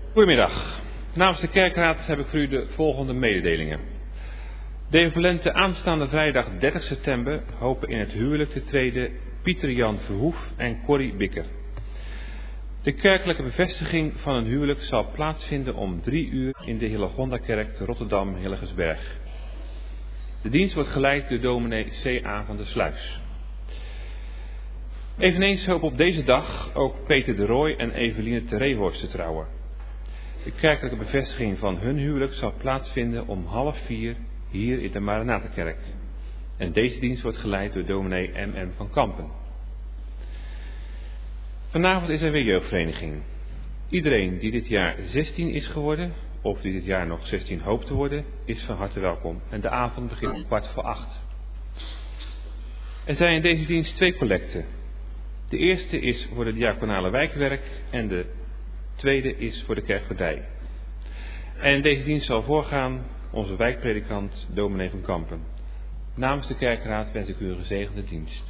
Goedemiddag. Namens de kerkraad heb ik voor u de volgende mededelingen. De equivalente aanstaande vrijdag 30 september hopen in het huwelijk te treden Pieter Jan Verhoef en Corrie Bikker. De kerkelijke bevestiging van een huwelijk zal plaatsvinden om 3 uur in de Hillegondakerk te Rotterdam-Hillegersberg. De dienst wordt geleid door dominee C.A. van der Sluis. Eveneens hopen op deze dag ook Peter de Rooij en Eveline Terreehorst te trouwen. De kerkelijke bevestiging van hun huwelijk zal plaatsvinden om 3:30 hier in de Maranatenkerk. En deze dienst wordt geleid door dominee M.M. van Kampen. Vanavond is er weer jeugdvereniging. Iedereen die dit jaar 16 is geworden, of die dit jaar nog 16 hoopt te worden, is van harte welkom. En de avond begint om 7:15. Er zijn in deze dienst 2 collecten. De eerste is voor de diaconale wijkwerk en de tweede is voor de kerkvoordij. En deze dienst zal voorgaan onze wijkpredikant dominee van Kampen. Namens de kerkraad wens ik u een gezegende dienst.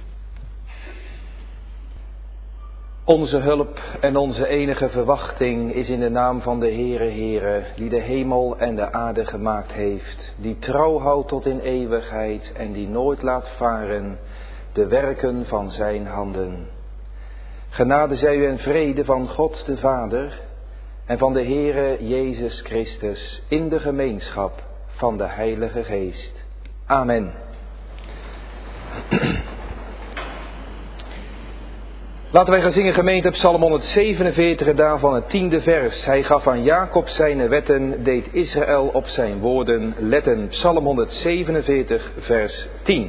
Onze hulp en onze enige verwachting is in de naam van de Heere, die de hemel en de aarde gemaakt heeft, die trouw houdt tot in eeuwigheid en die nooit laat varen de werken van zijn handen. Genade zij u en vrede van God de Vader en van de Heere Jezus Christus in de gemeenschap van de Heilige Geest. Amen. Laten wij gaan zingen gemeente Psalm 147 daarvan het 10e vers. Hij gaf aan Jacob zijn wetten, deed Israël op zijn woorden letten. Psalm 147 vers 10.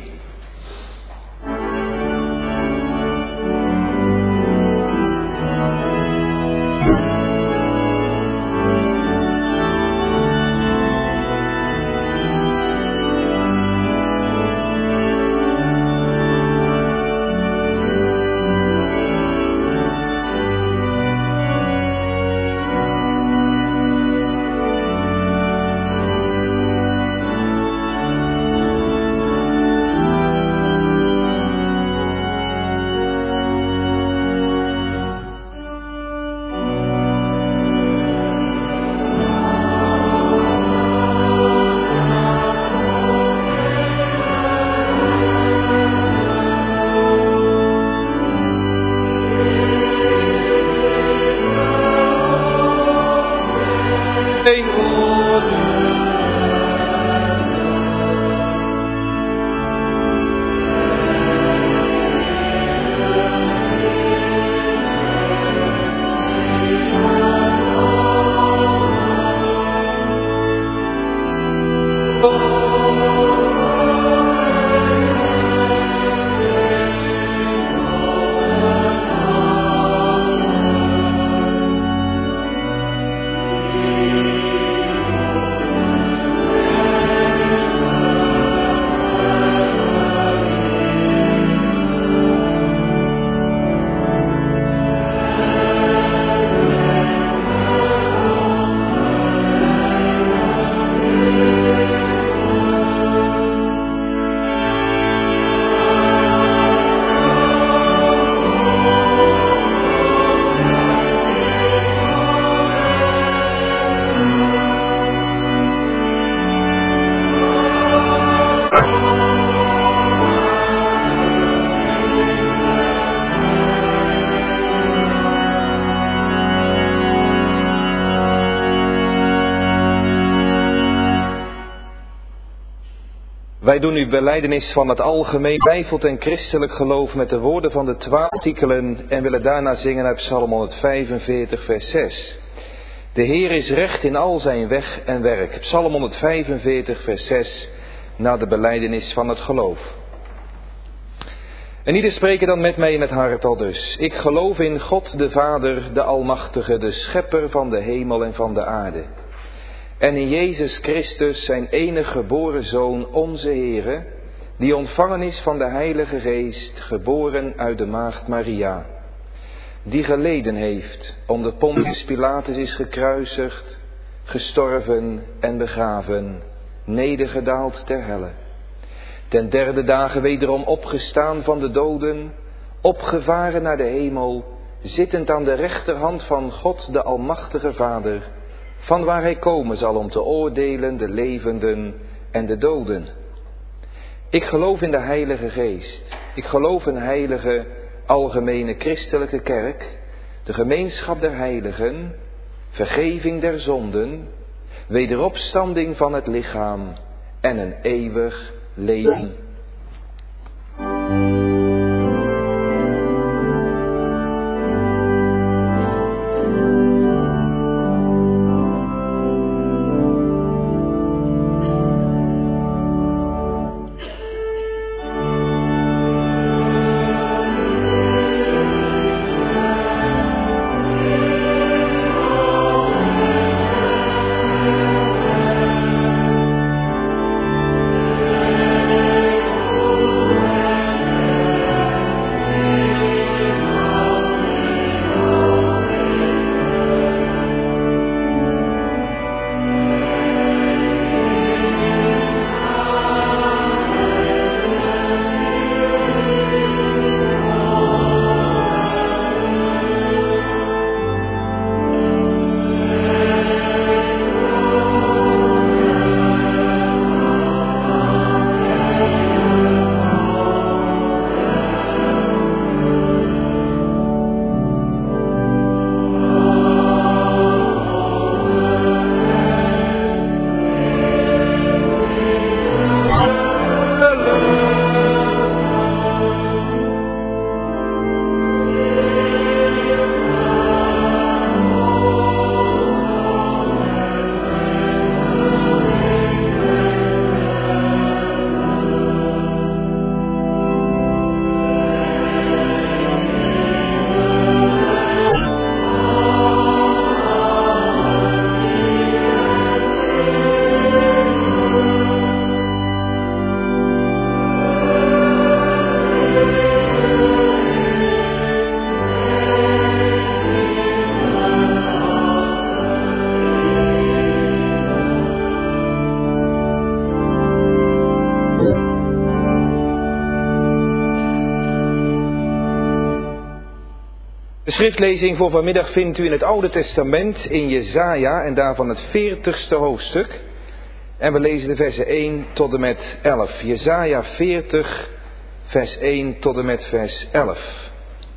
Wij doen u belijdenis van het algemeen bijbels en christelijk geloof met de woorden van de 12 artikelen en willen daarna zingen uit Psalm 145 vers 6. De Heer is recht in al zijn weg en werk. Psalm 145 vers 6 na de belijdenis van het geloof. En ieder spreken dan met mij in het hart al dus. Ik geloof in God de Vader, de Almachtige, de Schepper van de hemel en van de aarde. En in Jezus Christus, zijn enige geboren Zoon, onze Heere, die ontvangen is van de Heilige Geest, geboren uit de maagd Maria. Die geleden heeft, onder Pontius Pilatus is gekruisigd, gestorven en begraven, nedergedaald ter helle. Ten 3e dage wederom opgestaan van de doden, opgevaren naar de hemel zittend aan de rechterhand van God de Almachtige Vader, van waar hij komen zal om te oordelen de levenden en de doden. Ik geloof in de Heilige Geest. Ik geloof in een heilige, algemene christelijke kerk, de gemeenschap der heiligen, vergeving der zonden, wederopstanding van het lichaam en een eeuwig leven. De schriftlezing voor vanmiddag vindt u in het Oude Testament in Jesaja en daarvan het 40ste hoofdstuk. En we lezen de versen 1 tot en met 11. Jesaja 40, vers 1 tot en met vers 11.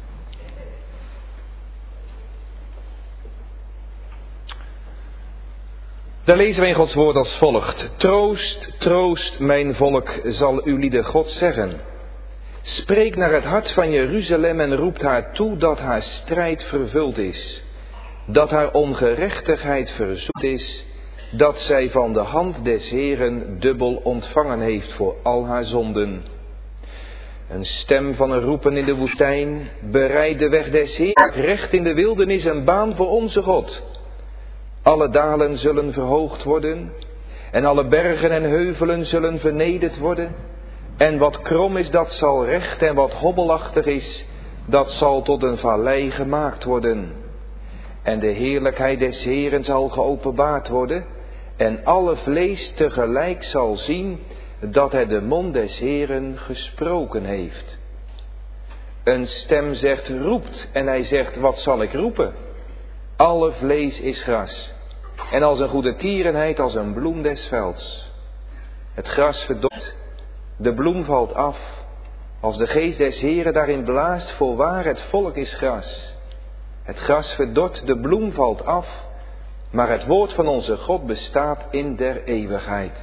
Daar lezen wij in Gods woord als volgt. Troost, troost, mijn volk, zal uw lieden God zeggen. Spreek naar het hart van Jeruzalem en roept haar toe dat haar strijd vervuld is. Dat haar ongerechtigheid verzoend is. Dat zij van de hand des Heeren dubbel ontvangen heeft voor al haar zonden. Een stem van een roepen in de woestijn. Bereid de weg des Heeren. Recht in de wildernis een baan voor onze God. Alle dalen zullen verhoogd worden. En alle bergen en heuvelen zullen vernederd worden. En wat krom is, dat zal recht, en wat hobbelachtig is, dat zal tot een vallei gemaakt worden. En de heerlijkheid des Heeren zal geopenbaard worden, en alle vlees tegelijk zal zien dat hij de mond des Heeren gesproken heeft. Een stem zegt, roept, en hij zegt, wat zal ik roepen? Alle vlees is gras, en als een goede tierenheid als een bloem des velds. Het gras verdort. De bloem valt af, als de geest des Heeren daarin blaast, voorwaar het volk is gras. Het gras verdort, de bloem valt af, maar het woord van onze God bestaat in der eeuwigheid.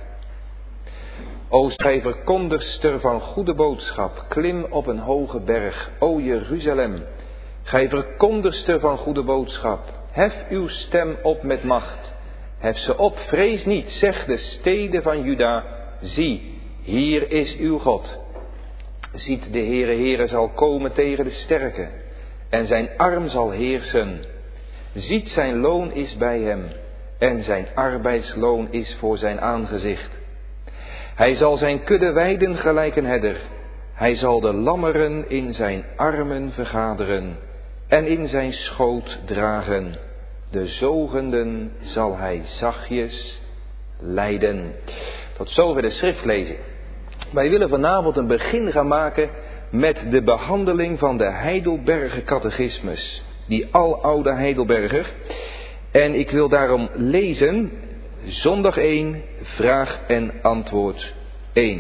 O gij verkondigster van goede boodschap, klim op een hoge berg, o Jeruzalem. Gij verkondigster van goede boodschap, hef uw stem op met macht. Hef ze op, vrees niet, zeg de steden van Juda, zie. Hier is uw God. Ziet, de Heere zal komen tegen de sterke, en zijn arm zal heersen. Ziet, zijn loon is bij hem, en zijn arbeidsloon is voor zijn aangezicht. Hij zal zijn kudde weiden gelijk een herder. Hij zal de lammeren in zijn armen vergaderen, en in zijn schoot dragen. De zogenden zal hij zachtjes leiden. Tot zover de schriftlezing. Wij willen vanavond een begin gaan maken met de behandeling van de Heidelberger catechismus. die aloude Heidelberger. En ik wil daarom lezen, zondag 1, vraag en antwoord 1.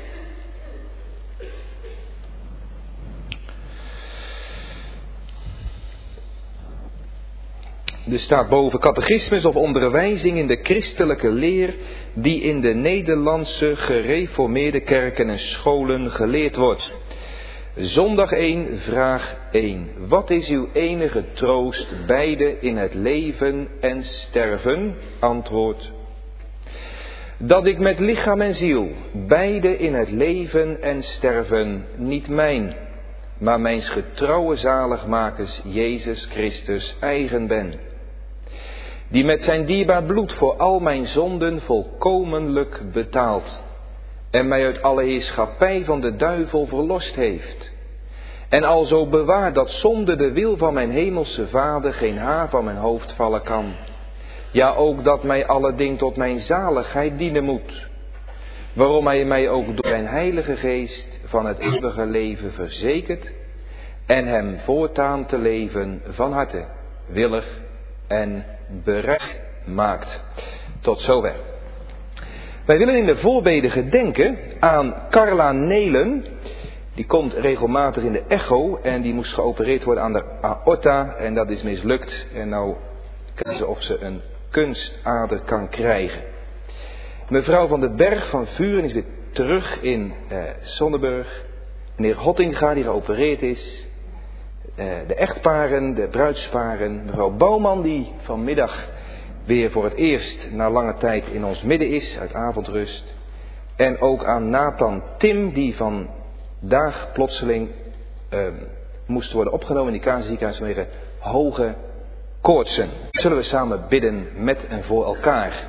Er staat boven catechismus of onderwijzing in de christelijke leer die in de Nederlandse gereformeerde kerken en scholen geleerd wordt. Zondag 1, vraag 1. Wat is uw enige troost, beide in het leven en sterven? Antwoord. Dat ik met lichaam en ziel, beide in het leven en sterven, niet mijn, maar mijns getrouwe zaligmakers Jezus Christus eigen ben. Die met zijn dierbaar bloed voor al mijn zonden volkomenlijk betaald en mij uit alle heerschappij van de duivel verlost heeft. En alzo bewaard dat zonder de wil van mijn hemelse Vader geen haar van mijn hoofd vallen kan. Ja, ook dat mij alle ding tot mijn zaligheid dienen moet. Waarom hij mij ook door zijn heilige geest van het eeuwige leven verzekert en hem voortaan te leven van harte, willig en bereid maakt. Tot zover. Wij willen in de voorbeden gedenken aan Carla Nelen. Die komt regelmatig in de echo en die moest geopereerd worden aan de aorta en dat is mislukt. En nou kijken ze of ze een kunstader kan krijgen. Mevrouw van den Berg van Vuren is weer terug in Sonneburg. Meneer Hottinga die geopereerd is. De echtparen, de bruidsparen. Mevrouw Bouwman die vanmiddag weer voor het eerst na lange tijd in ons midden is uit avondrust. En ook aan Nathan Tim die vandaag plotseling moest worden opgenomen in die KZ-ziekenhuis vanwege hoge koortsen. Zullen we samen bidden met en voor elkaar.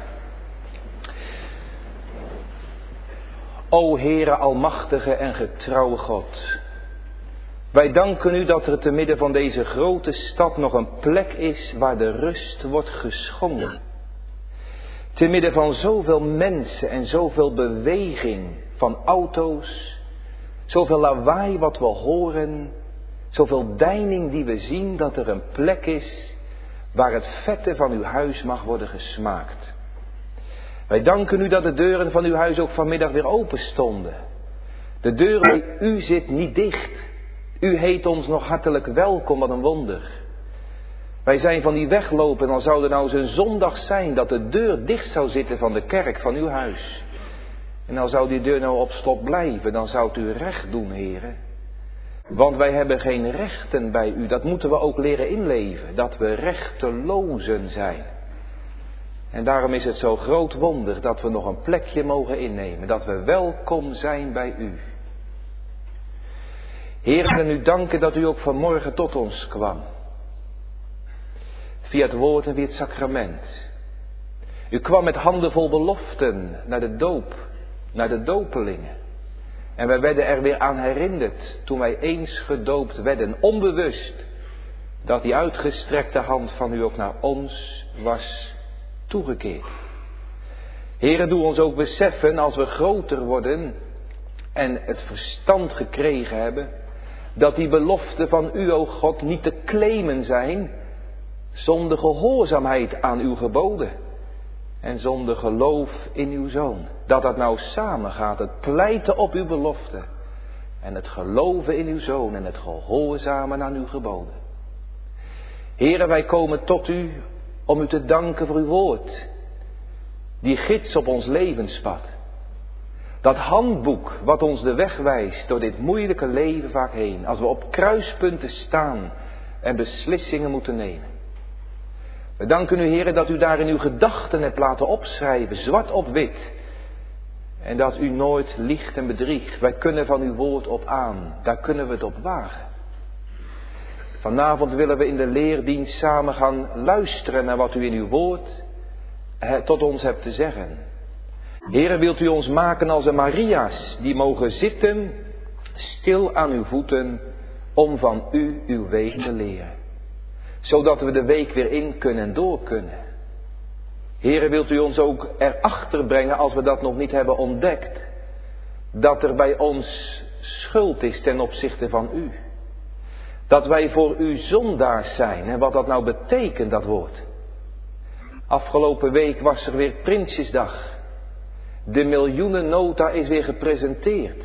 O Heere almachtige en getrouwe God. Wij danken u dat er te midden van deze grote stad nog een plek is waar de rust wordt geschonken. Te midden van zoveel mensen en zoveel beweging van auto's, zoveel lawaai wat we horen, zoveel deining die we zien, dat er een plek is waar het vette van uw huis mag worden gesmaakt. Wij danken u dat de deuren van uw huis ook vanmiddag weer open stonden. De deur bij u zit niet dicht. U heet ons nog hartelijk welkom, wat een wonder. Wij zijn van die weglopen en dan zou er nou eens een zondag zijn dat de deur dicht zou zitten van de kerk van uw huis. En dan zou die deur nou op slot blijven, dan zou het u recht doen, heren. Want wij hebben geen rechten bij u, dat moeten we ook leren inleven, dat we rechtelozen zijn. En daarom is het zo groot wonder dat we nog een plekje mogen innemen, dat we welkom zijn bij u. Heer, we willen u danken dat u ook vanmorgen tot ons kwam. Via het woord en via het sacrament. U kwam met handen vol beloften naar de doop, naar de dopelingen. En wij werden er weer aan herinnerd toen wij eens gedoopt werden, onbewust, dat die uitgestrekte hand van u ook naar ons was toegekeerd. Heere, doe ons ook beseffen als we groter worden en het verstand gekregen hebben, dat die beloften van u, o God, niet te claimen zijn zonder gehoorzaamheid aan uw geboden en zonder geloof in uw Zoon. Dat dat nou samengaat, het pleiten op uw belofte en het geloven in uw Zoon en het gehoorzamen aan uw geboden. Heere, wij komen tot u om u te danken voor uw woord, die gids op ons levenspad. Dat handboek wat ons de weg wijst door dit moeilijke leven vaak heen, als we op kruispunten staan en beslissingen moeten nemen. We danken u, Heere, dat u daar in uw gedachten hebt laten opschrijven, zwart op wit. En dat u nooit liegt en bedriegt. Wij kunnen van uw woord op aan, daar kunnen we het op wagen. Vanavond willen we in de leerdienst samen gaan luisteren naar wat u in uw woord tot ons hebt te zeggen. Heere, wilt u ons maken als een Maria's, die mogen zitten, stil aan uw voeten, om van u uw weg te leren. Zodat we de week weer in kunnen en door kunnen. Heere, wilt u ons ook erachter brengen, als we dat nog niet hebben ontdekt, dat er bij ons schuld is ten opzichte van u. Dat wij voor u zondaars zijn. En wat dat nou betekent, dat woord. Afgelopen week was er weer Prinsjesdag. De miljoenennota is weer gepresenteerd.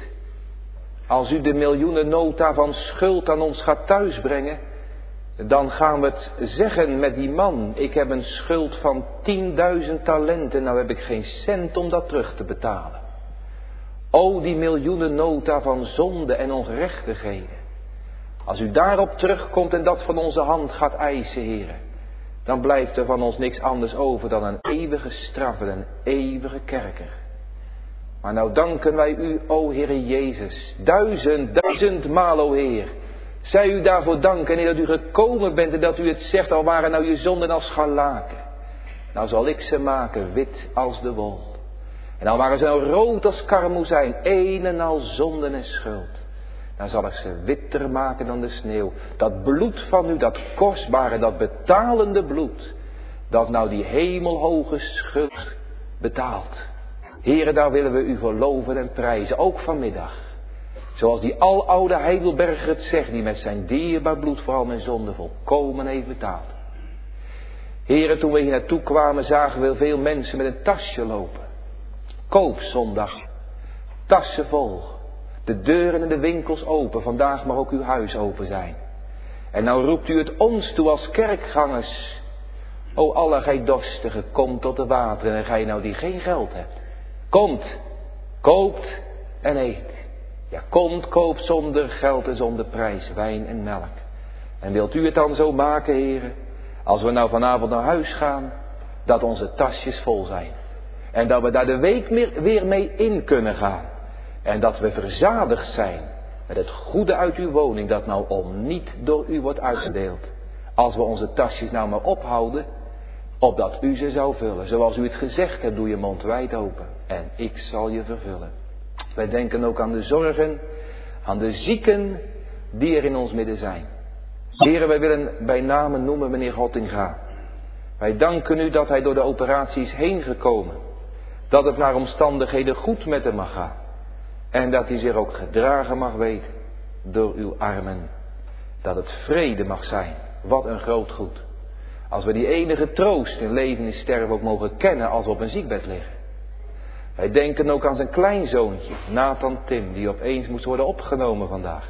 Als u de miljoenennota van schuld aan ons gaat thuisbrengen, dan gaan we het zeggen met die man. Ik heb een schuld van 10.000 talenten, nou heb ik geen cent om dat terug te betalen. O, die miljoenennota van zonde en ongerechtigheden. Als u daarop terugkomt en dat van onze hand gaat eisen, heren, dan blijft er van ons niks anders over dan een eeuwige straf en een eeuwige kerker. Maar nou danken wij u, o Heere Jezus, duizend maal, o Heer. Zij u daarvoor danken, en dat u gekomen bent en dat u het zegt, al waren nou je zonden als scharlaken. Nou zal ik ze maken wit als de wol. En al waren ze nou rood als karmoezijn, een en al zonden en schuld. Dan zal ik ze witter maken dan de sneeuw. Dat bloed van u, dat kostbare, dat betalende bloed, dat nou die hemelhoge schuld betaalt. Heren, daar willen we u voor loven en prijzen, ook vanmiddag. Zoals die aloude Heidelberger het zegt, die met zijn dierbaar bloed voor al mijn zonden volkomen heeft betaald. Heren, toen we hier naartoe kwamen, zagen we veel mensen met een tasje lopen. Koopzondag, tassen vol. De deuren en de winkels open, vandaag mag ook uw huis open zijn. En nou roept u het ons toe als kerkgangers. O alle gij dorstigen, kom tot de wateren, en gij nou die geen geld hebt. Komt, koopt en eet. Ja, komt, koopt zonder geld en zonder prijs, wijn en melk. En wilt u het dan zo maken, heren, als we nou vanavond naar huis gaan, dat onze tasjes vol zijn. En dat we daar de week weer mee in kunnen gaan. En dat we verzadigd zijn met het goede uit uw woning, dat nou om niet door u wordt uitgedeeld. Als we onze tasjes nou maar ophouden, opdat u ze zou vullen. Zoals u het gezegd hebt, doe je mond wijd open. En ik zal je vervullen. Wij denken ook aan de zorgen, aan de zieken die er in ons midden zijn. Heren, wij willen bij name noemen meneer Hottinga. Wij danken u dat hij door de operaties heen gekomen. Dat het naar omstandigheden goed met hem mag gaan. En dat hij zich ook gedragen mag weten door uw armen. Dat het vrede mag zijn. Wat een groot goed. Als we die enige troost in leven en sterven ook mogen kennen als we op een ziekbed liggen. Wij denken ook aan zijn kleinzoontje, Nathan Tim, die opeens moest worden opgenomen vandaag.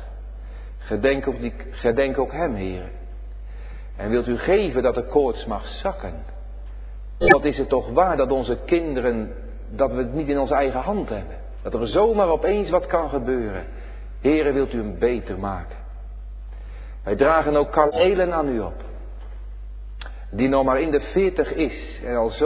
Gedenk ook hem, heren. En wilt u geven dat de koorts mag zakken. Wat is het toch waar dat onze kinderen, dat we het niet in onze eigen hand hebben. Dat er zomaar opeens wat kan gebeuren. Heren, wilt u hem beter maken. Wij dragen ook Karl Elen aan u op. Die nog maar in de 40 is en al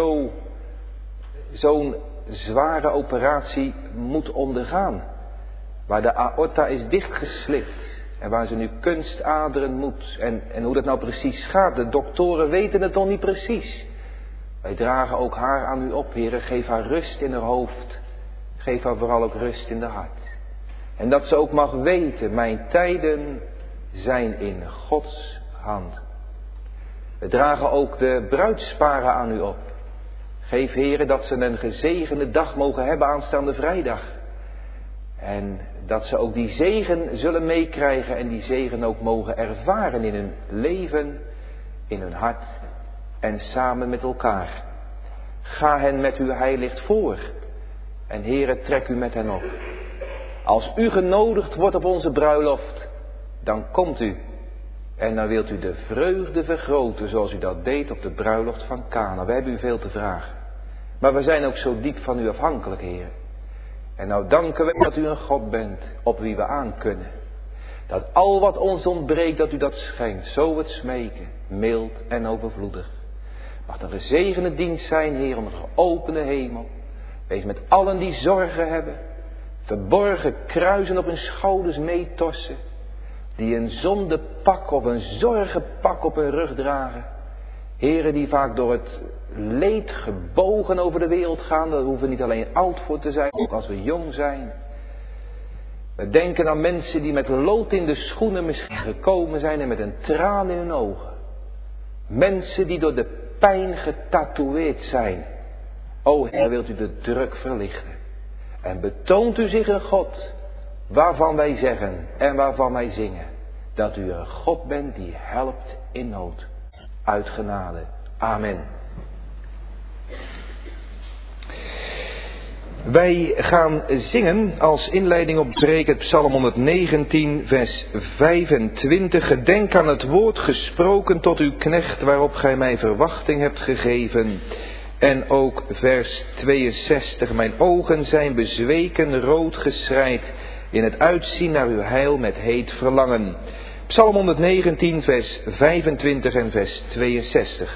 zo'n zware operatie moet ondergaan. Waar de aorta is dichtgeslipt. En waar ze nu kunstaderen moet. En hoe dat nou precies gaat. De doktoren weten het nog niet precies. Wij dragen ook haar aan u op, heren. Geef haar rust in haar hoofd. Geef haar vooral ook rust in de hart. En dat ze ook mag weten. Mijn tijden zijn in Gods hand. We dragen ook de bruidsparen aan u op. Geef, heren, dat ze een gezegende dag mogen hebben aanstaande vrijdag. En dat ze ook die zegen zullen meekrijgen en die zegen ook mogen ervaren in hun leven, in hun hart en samen met elkaar. Ga hen met uw heilicht voor en, heren, trek u met hen op. Als u genodigd wordt op onze bruiloft, dan komt u. En dan wilt u de vreugde vergroten zoals u dat deed op de bruiloft van Kana. We hebben u veel te vragen. Maar we zijn ook zo diep van u afhankelijk, Heer. En nou danken we dat u een God bent op wie we aan kunnen. Dat al wat ons ontbreekt, dat u dat schenkt. Zo het smeken, mild en overvloedig. Mag een gezegende dienst zijn, Heer, onder een geopende hemel. Wees met allen die zorgen hebben. Verborgen kruisen op hun schouders meetorsen. Die een zondepak of een zorgenpak op hun rug dragen. Heren die vaak door het leed gebogen over de wereld gaan. Daar hoeven we niet alleen oud voor te zijn, ook als we jong zijn. We denken aan mensen die met lood in de schoenen misschien gekomen zijn en met een traan in hun ogen. Mensen die door de pijn getatoeëerd zijn. O Heer, wilt u de druk verlichten. En betoont u zich een God waarvan wij zeggen en waarvan wij zingen. dat u een God bent die helpt in nood. Uit genade. Amen. Wij gaan zingen als inleiding op preek het Psalm 119 vers 25. Gedenk aan het woord gesproken tot uw knecht waarop gij mij verwachting hebt gegeven. En ook vers 62. Mijn ogen zijn bezweken, rood geschreid in het uitzien naar uw heil met heet verlangen. Psalm 119 vers 25 en vers 62.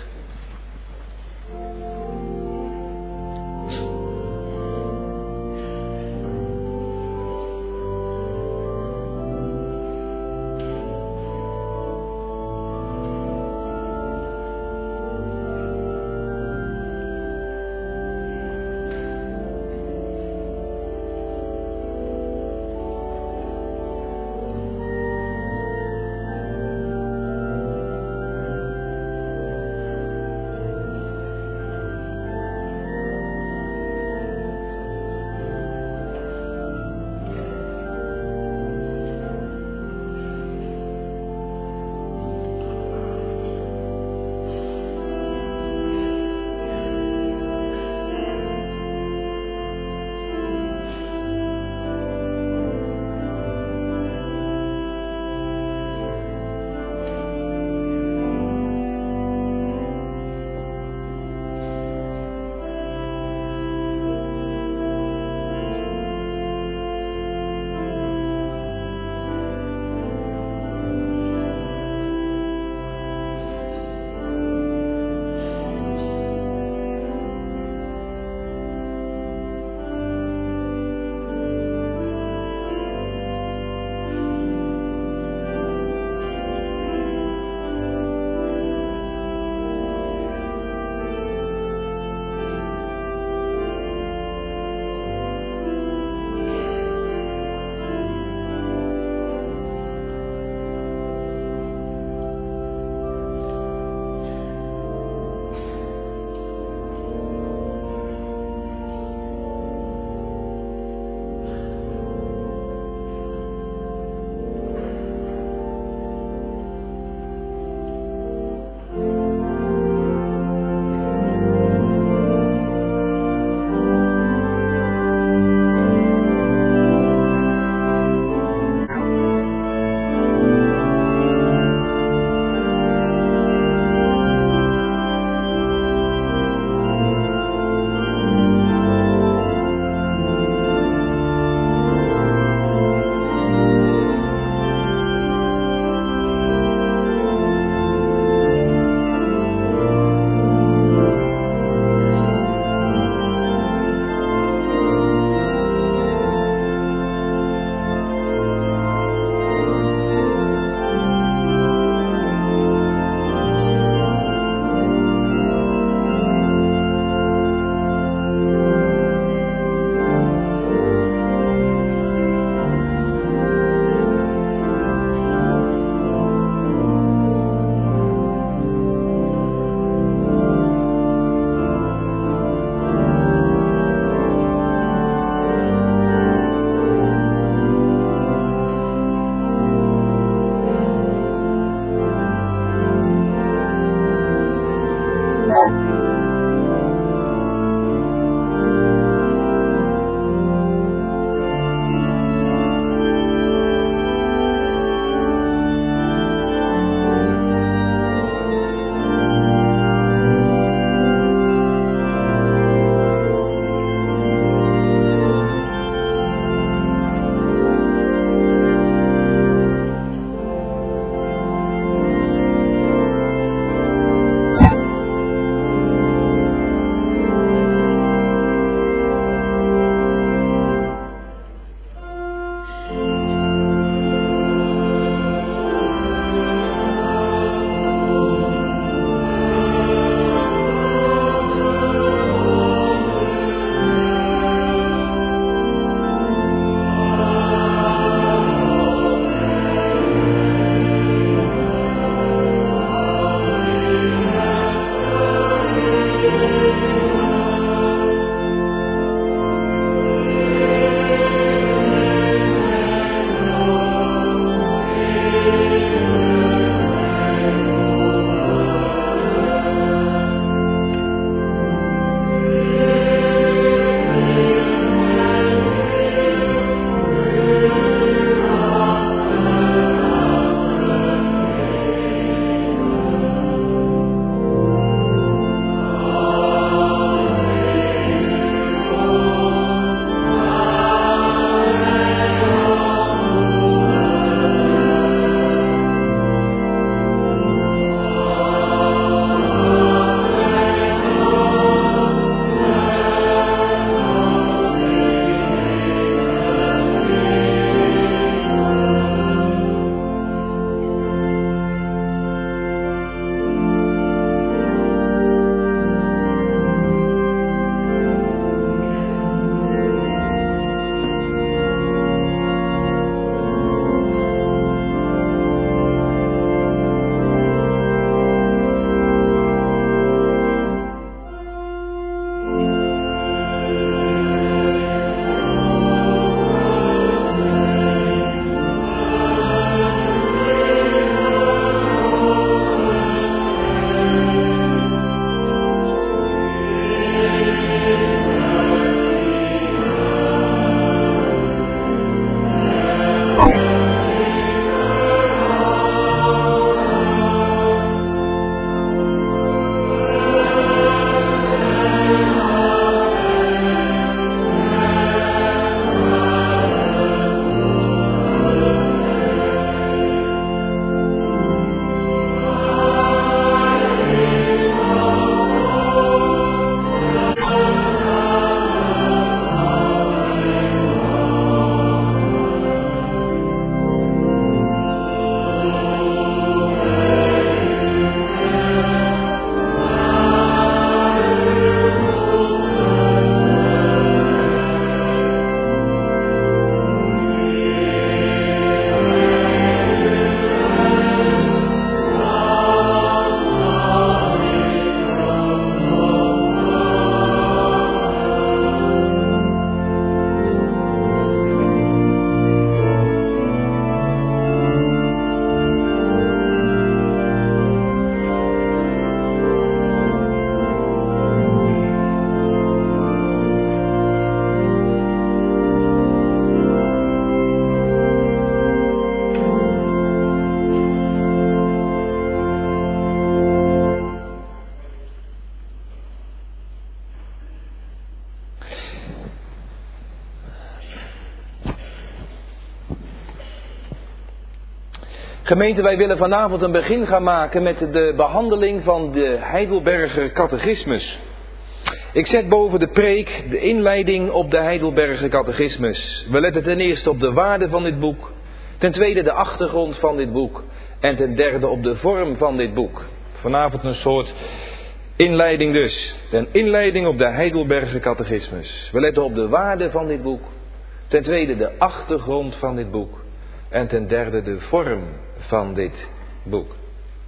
Gemeente, wij willen vanavond een begin gaan maken met de behandeling van de Heidelberger Catechismus. Ik zet boven de preek de inleiding op de Heidelberger Catechismus. We letten ten eerste op de waarde van dit boek. Ten tweede de achtergrond van dit boek. En ten derde op de vorm van dit boek. Vanavond een soort inleiding dus. Een inleiding op de Heidelberger Catechismus. We letten op de waarde van dit boek. Ten tweede de achtergrond van dit boek. En ten derde de vorm van dit boek.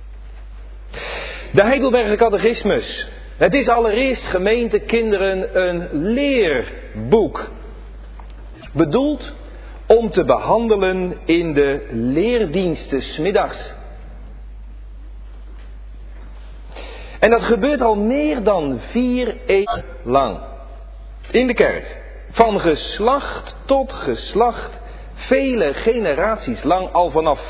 De Heidelberger Catechismus. Het is allereerst, gemeente, kinderen, een leerboek. Bedoeld om te behandelen in de leerdiensten 's middags. En dat gebeurt al meer dan 4 eeuwen lang. In de kerk. Van geslacht tot geslacht. Vele generaties lang, al vanaf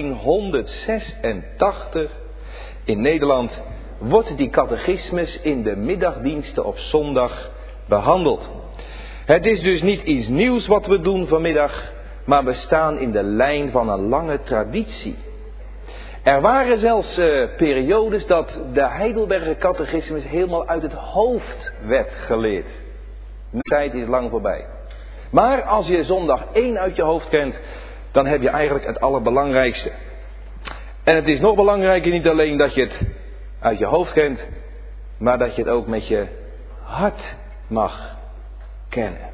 1586 in Nederland, wordt die catechismus in de middagdiensten op zondag behandeld. Het is dus niet iets nieuws wat we doen vanmiddag, maar we staan in de lijn van een lange traditie. Er waren zelfs periodes dat de Heidelberger Catechismus helemaal uit het hoofd werd geleerd. De tijd is lang voorbij. Maar als je zondag 1 uit je hoofd kent, dan heb je eigenlijk het allerbelangrijkste. En het is nog belangrijker niet alleen dat je het uit je hoofd kent, maar dat je het ook met je hart mag kennen.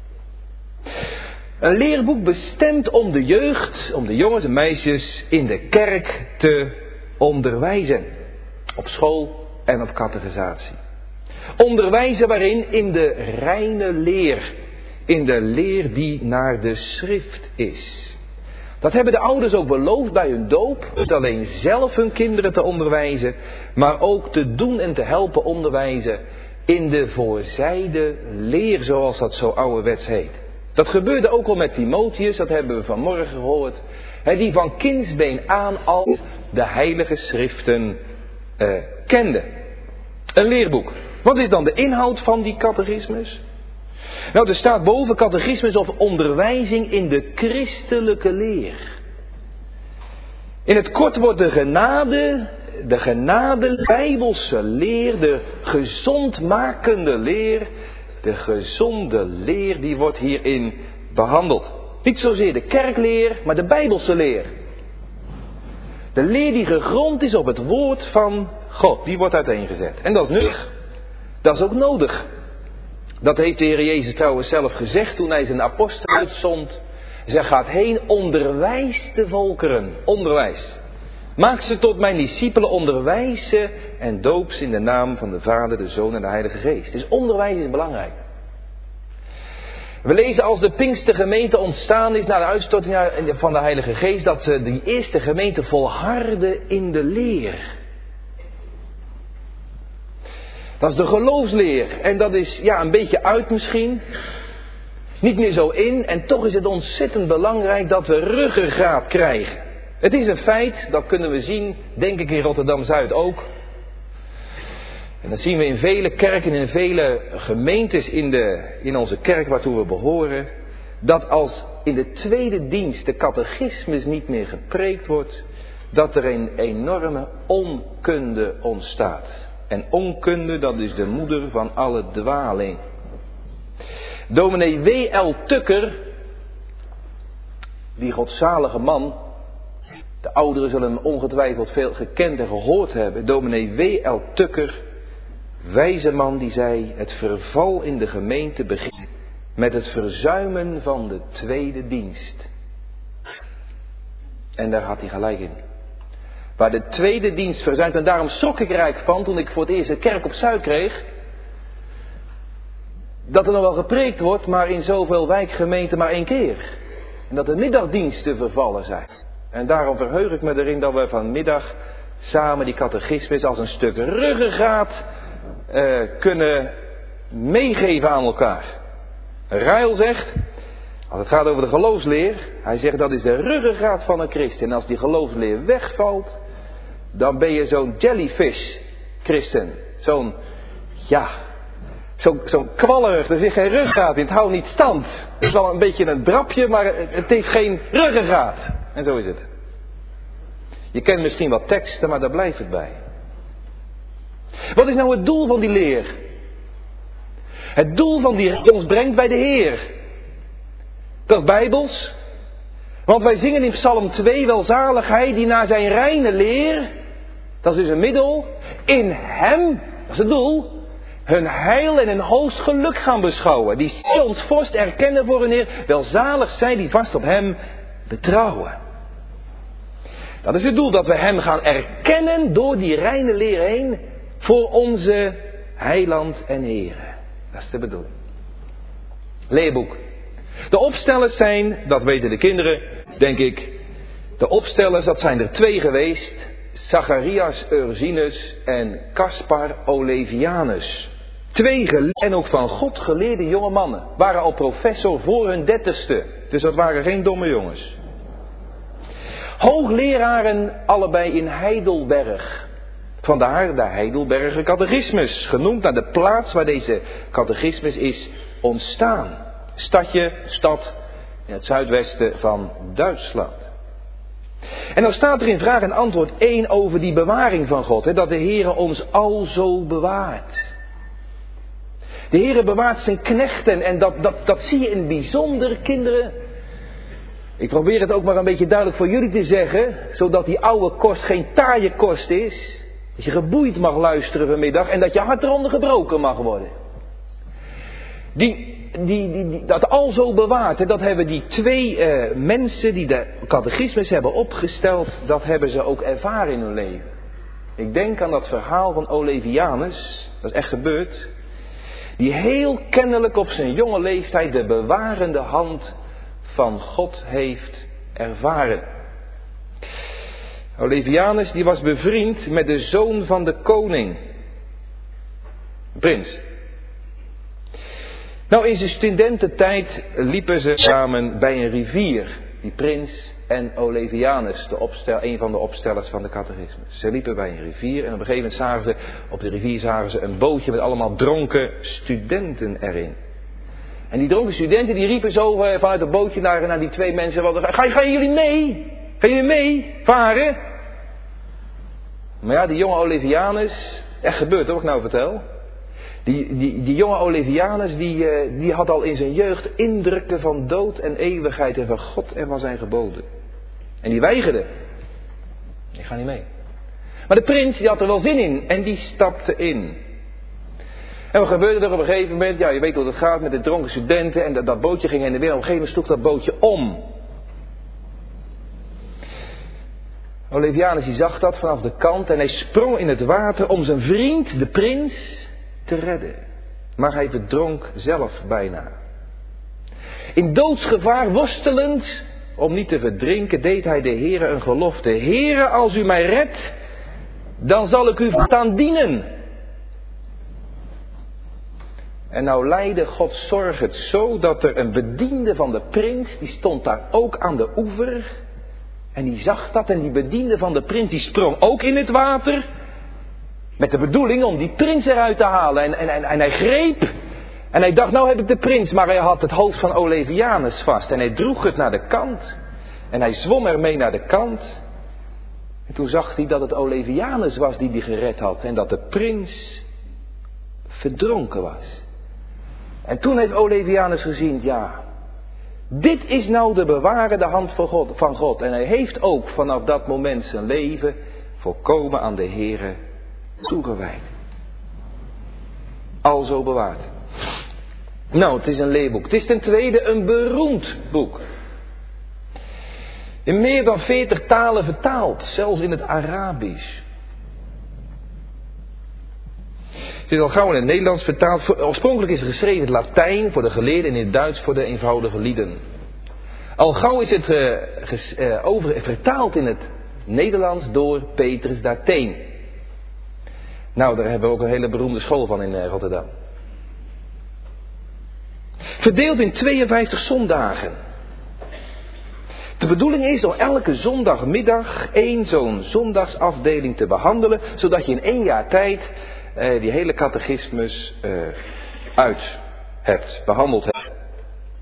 Een leerboek bestemd om de jeugd, om de jongens en meisjes in de kerk te onderwijzen. Op school en op catechisatie. Onderwijzen waarin? In de reine leer. In de leer die naar de schrift is. Dat hebben de ouders ook beloofd bij hun doop. Niet alleen zelf hun kinderen te onderwijzen, maar ook te doen en te helpen onderwijzen in de voorzijde leer, zoals dat zo ouderwets heet. Dat gebeurde ook al met Timotheus, dat hebben we vanmorgen gehoord. Die van kindsbeen aan al de heilige schriften kende. Een leerboek. Wat is dan de inhoud van die catechismus? Nou, er staat boven catechismus of onderwijzing in de christelijke leer. In het kort wordt de genade bijbelse leer, de gezondmakende leer, de gezonde leer, die wordt hierin behandeld. Niet zozeer de kerkleer, maar de bijbelse leer. De leer die gegrond is op het woord van God, die wordt uiteengezet. En dat is nuttig. Dat is ook nodig. Dat heeft de Heer Jezus trouwens zelf gezegd toen hij zijn apostel uitzond. Zij gaat heen, onderwijs de volkeren. Onderwijs. Maak ze tot mijn discipelen, onderwijs ze en doop ze in de naam van de Vader, de Zoon en de Heilige Geest. Dus onderwijs is belangrijk. We lezen als de Pinkstergemeente ontstaan is na de uitstorting van de Heilige Geest, dat ze die eerste gemeente volharden in de leer. Dat is de geloofsleer. En dat is een beetje uit misschien. Niet meer zo in. En toch is het ontzettend belangrijk dat we ruggengraat krijgen. Het is een feit, dat kunnen we zien, denk ik in Rotterdam-Zuid ook. En dat zien we in vele kerken, in vele gemeentes in onze kerk waartoe we behoren. Dat als in de tweede dienst de catechismus niet meer gepreekt wordt, dat er een enorme onkunde ontstaat. En onkunde, dat is de moeder van alle dwaling. Dominee W.L. Tucker, die godzalige man, de ouderen zullen hem ongetwijfeld veel gekend en gehoord hebben. Dominee W.L. Tucker, wijze man, die zei: het verval in de gemeente begint met het verzuimen van de tweede dienst. En daar had hij gelijk in. Waar de tweede dienst verzuimt. En daarom schrok ik er eigenlijk van toen ik voor het eerst een kerk op Zuid kreeg. Dat er nog wel gepreekt wordt, maar in zoveel wijkgemeenten maar 1 keer. En dat de middagdiensten vervallen zijn. En daarom verheug ik me erin dat we vanmiddag samen die catechismus als een stuk ruggengraat kunnen meegeven aan elkaar. Ruil zegt, als het gaat over de geloofsleer, hij zegt dat is de ruggengraat van een christen. En als die geloofsleer wegvalt, dan ben je zo'n jellyfish christen. Zo'n kwallerig, er zit geen ruggengraat in, het houdt niet stand. Het is wel een beetje een drapje, maar het heeft geen ruggengraat. En zo is het. Je kent misschien wat teksten, maar daar blijft het bij. Wat is nou het doel van die leer? Het doel van die leer ons brengt bij de Heer. Dat is bijbels. Want wij zingen in Psalm 2, welzalig hij die naar zijn reine leer, dat is dus een middel, in hem, dat is het doel, hun heil en hun hoogst geluk gaan beschouwen. Die ons vorst erkennen voor hun Heer, welzalig zij die vast op hem betrouwen. Dat is het doel, dat we hem gaan erkennen door die reine leer heen voor onze heiland en Heere. Dat is de bedoeling. Leerboek. De opstellers zijn, dat weten de kinderen, denk ik. De opstellers, dat zijn er 2 geweest. Zacharias Ursinus en Caspar Olevianus. 2 en ook van God geleerde jonge mannen. Waren al professor voor hun 30ste. Dus dat waren geen domme jongens. Hoogleraren allebei in Heidelberg. Vandaar de Heidelberger catechismus. Genoemd naar de plaats waar deze catechismus is ontstaan. Stad in het zuidwesten van Duitsland. En dan staat er in vraag en antwoord 1 over die bewaring van God. Dat de Heere ons alzo bewaart. De Heere bewaart zijn knechten en dat zie je in het bijzonder, kinderen. Ik probeer het ook maar een beetje duidelijk voor jullie te zeggen. Zodat die oude kost geen taaie kost is. Dat je geboeid mag luisteren vanmiddag en dat je hart eronder gebroken mag worden. Dat alzo bewaart, dat hebben die 2 mensen die de catechismus hebben opgesteld, dat hebben ze ook ervaren in hun leven. Ik denk aan dat verhaal van Olevianus, dat is echt gebeurd, die heel kennelijk op zijn jonge leeftijd de bewarende hand van God heeft ervaren. Olevianus die was bevriend met de zoon van de koning, prins. Nou, in zijn studententijd liepen ze samen bij een rivier, die prins en Olevianus, een van de opstellers van de catechismus. Ze liepen bij een rivier en op een gegeven moment zagen ze, op de rivier zagen ze een bootje met allemaal dronken studenten erin. En die dronken studenten die riepen zo vanuit het bootje naar die 2 mensen, gaan jullie mee? Gaan jullie mee varen? Maar ja, die jonge Olevianus, echt gebeurd hoor, wat ik nou vertel. Die jonge Olevianus die had al in zijn jeugd indrukken van dood en eeuwigheid en van God en van zijn geboden. En die weigerde. Ik ga niet mee. Maar de prins die had er wel zin in en die stapte in. En wat gebeurde er op een gegeven moment? Ja, je weet hoe het gaat met de dronken studenten en dat bootje ging heen en weer. Op een gegeven moment sloeg dat bootje om. Olevianus die zag dat vanaf de kant en hij sprong in het water om zijn vriend, de prins, te redden. Maar hij verdronk zelf bijna. In doodsgevaar worstelend, om niet te verdrinken, deed hij de Heere een gelofte. Heere, als u mij redt, dan zal ik u voortaan dienen. En nou leidde Gods zorg het zo dat er een bediende van de prins, die stond daar ook aan de oever. En die zag dat en die bediende van de prins, die sprong ook in het water. Met de bedoeling om die prins eruit te halen. En hij greep. En hij dacht, nou heb ik de prins. Maar hij had het hoofd van Olevianus vast. En hij droeg het naar de kant. En hij zwom ermee naar de kant. En toen zag hij dat het Olevianus was die gered had. En dat de prins verdronken was. En toen heeft Olevianus gezien, ja, dit is nou de bewarende hand van God. En hij heeft ook vanaf dat moment zijn leven volkomen aan de Heere toegewijd. Alzo bewaard. Nou, het is een leerboek. Het is ten tweede een beroemd boek. In meer dan 40 talen vertaald, zelfs in het Arabisch. Het is al gauw in het Nederlands vertaald. Oorspronkelijk is het geschreven in het Latijn voor de geleerden en in het Duits voor de eenvoudige lieden. Al gauw is het vertaald in het Nederlands door Petrus d'Atheen. Nou, daar hebben we ook een hele beroemde school van in Rotterdam. Verdeeld in 52 zondagen. De bedoeling is om elke zondagmiddag 1 zo'n zondagsafdeling te behandelen, zodat je in 1 jaar tijd die hele catechismus behandeld hebt.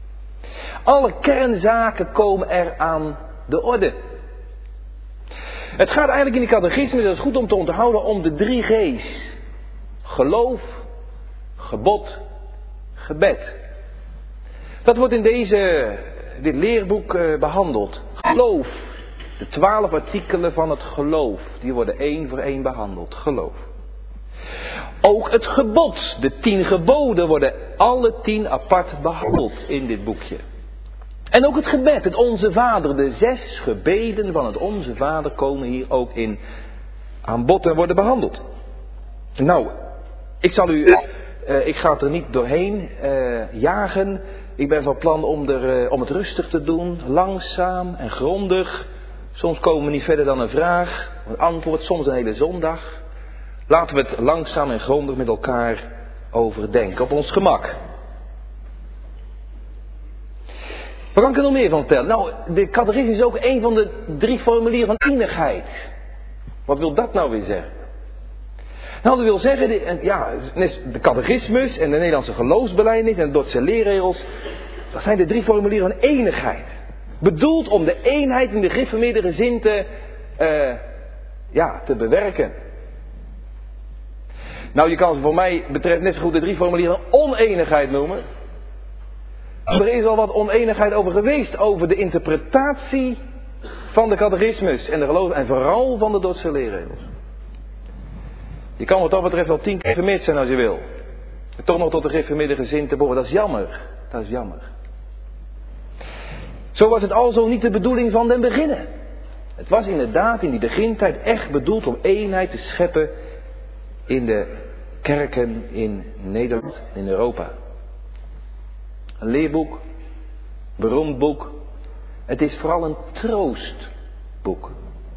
Alle kernzaken komen er aan de orde. Het gaat eigenlijk in die catechisme, dat is goed om te onthouden, om de 3 G's. Geloof, gebod, gebed. Dat wordt in dit leerboek behandeld. Geloof. De 12 artikelen van het geloof, die worden 1 voor 1 behandeld. Geloof. Ook het gebod, de 10 geboden, worden alle 10 apart behandeld in dit boekje. En ook het gebed, het Onze Vader, de 6 gebeden van het Onze Vader komen hier ook in aan bod en worden behandeld. Nou, ik ga het er niet doorheen jagen. Ik ben van plan om het rustig te doen, langzaam en grondig. Soms komen we niet verder dan een vraag, een antwoord, soms een hele zondag. Laten we het langzaam en grondig met elkaar overdenken, op ons gemak. Waar kan ik er nog meer van vertellen? Nou, de catechisme is ook een van de 3 formulieren van enigheid. Wat wil dat nou weer zeggen? Nou, dat wil zeggen, de catechismus en de Nederlandse geloofsbelijdenis en de Dordtse leerregels, dat zijn de 3 formulieren van enigheid. Bedoeld om de eenheid in de gereformeerde gezin te bewerken. Nou, je kan ze voor mij betreft net zo goed de 3 formulieren van oneenigheid noemen. Er is al wat oneenigheid over geweest, over de interpretatie van de catechismus en de geloof en vooral van de Dordtse leerregels. Je kan wat dat betreft wel 10 keer gereformeerd zijn als je wil. En toch nog tot de gereformeerde gezin te behoren. Dat is jammer. Dat is jammer. Zo was het alzo niet de bedoeling van den beginnen. Het was inderdaad in die begintijd echt bedoeld om eenheid te scheppen in de kerken in Nederland en in Europa. Een leerboek, beroemd boek. Het is vooral een troostboek.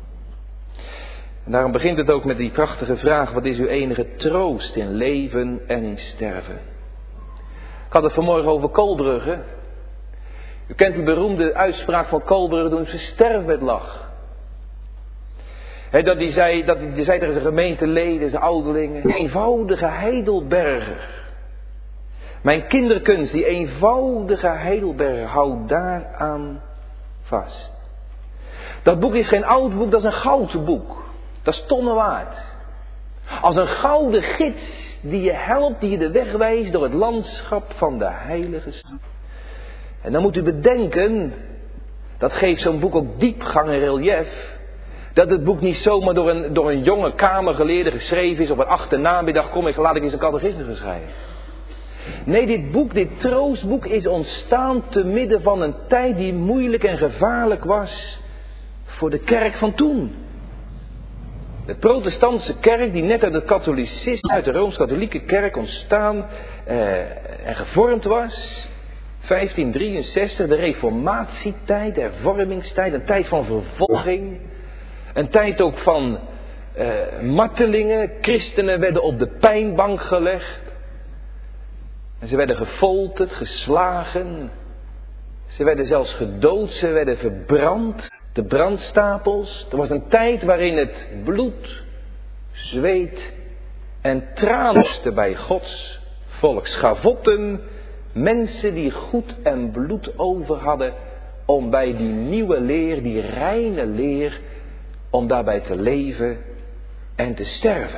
En daarom begint het ook met die prachtige vraag: wat is uw enige troost in leven en in sterven? Ik had het vanmorgen over Koolbrugge. U kent die beroemde uitspraak van Koolbrugge toen hij op zijn sterfbed lag. Dat hij zei tegen zijn gemeenteleden, zijn ouderlingen: eenvoudige Heidelberger. Mijn kinderkunst, die eenvoudige Heidelberger, houd daaraan vast. Dat boek is geen oud boek, dat is een gouden boek. Dat is tonnen waard. Als een gouden gids die je helpt, die je de weg wijst door het landschap van de Heilige Stad. En dan moet u bedenken, dat geeft zo'n boek ook diepgang en relief, dat het boek niet zomaar door een jonge kamergeleerde geschreven is op een achternamiddag, laat ik eens een catechisme schrijven. Nee, dit boek, dit troostboek is ontstaan te midden van een tijd die moeilijk en gevaarlijk was voor de kerk van toen. De protestantse kerk die net uit het katholicisme, uit de Rooms-Katholieke kerk ontstaan en gevormd was. 1563, de reformatietijd, de hervormingstijd, een tijd van vervolging. Een tijd ook van martelingen. Christenen werden op de pijnbank gelegd. En ze werden gefolterd, geslagen. Ze werden zelfs gedood, ze werden verbrand. De brandstapels. Er was een tijd waarin het bloed, zweet en tranen moesten bij Gods volk. Schavotten, mensen die goed en bloed over hadden om bij die nieuwe leer, die reine leer, om daarbij te leven en te sterven.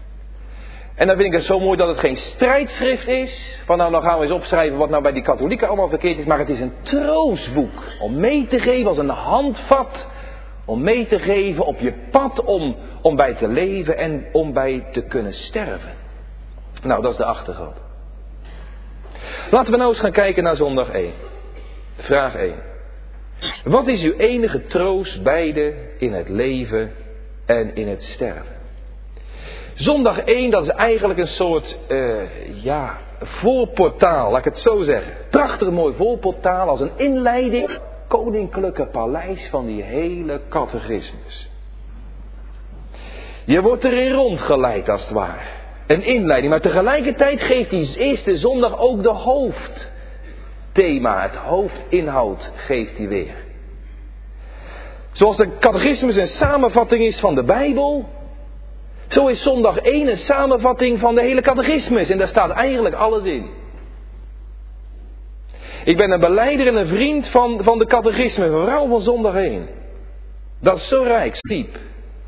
En dan vind ik het zo mooi dat het geen strijdschrift is. Van nou gaan we eens opschrijven wat nou bij die katholieken allemaal verkeerd is. Maar het is een troostboek. Om mee te geven als een handvat. Om mee te geven op je pad om bij te leven en om bij te kunnen sterven. Nou, dat is de achtergrond. Laten we nou eens gaan kijken naar zondag 1. Vraag 1. Wat is uw enige troost beide in het leven en in het sterven? Zondag 1, dat is eigenlijk een soort, voorportaal, laat ik het zo zeggen. Prachtig mooi voorportaal als een inleiding, koninklijke paleis van die hele catechismus. Je wordt erin rondgeleid als het ware. Een inleiding, maar tegelijkertijd geeft die eerste zondag ook de hoofdthema, het hoofdinhoud geeft hij weer. Zoals de catechismus een samenvatting is van de Bijbel, zo is zondag 1 een samenvatting van de hele catechismus. En daar staat eigenlijk alles in. Ik ben een belijder en een vriend van de catechismus, vooral van zondag 1. Dat is zo rijk, diep.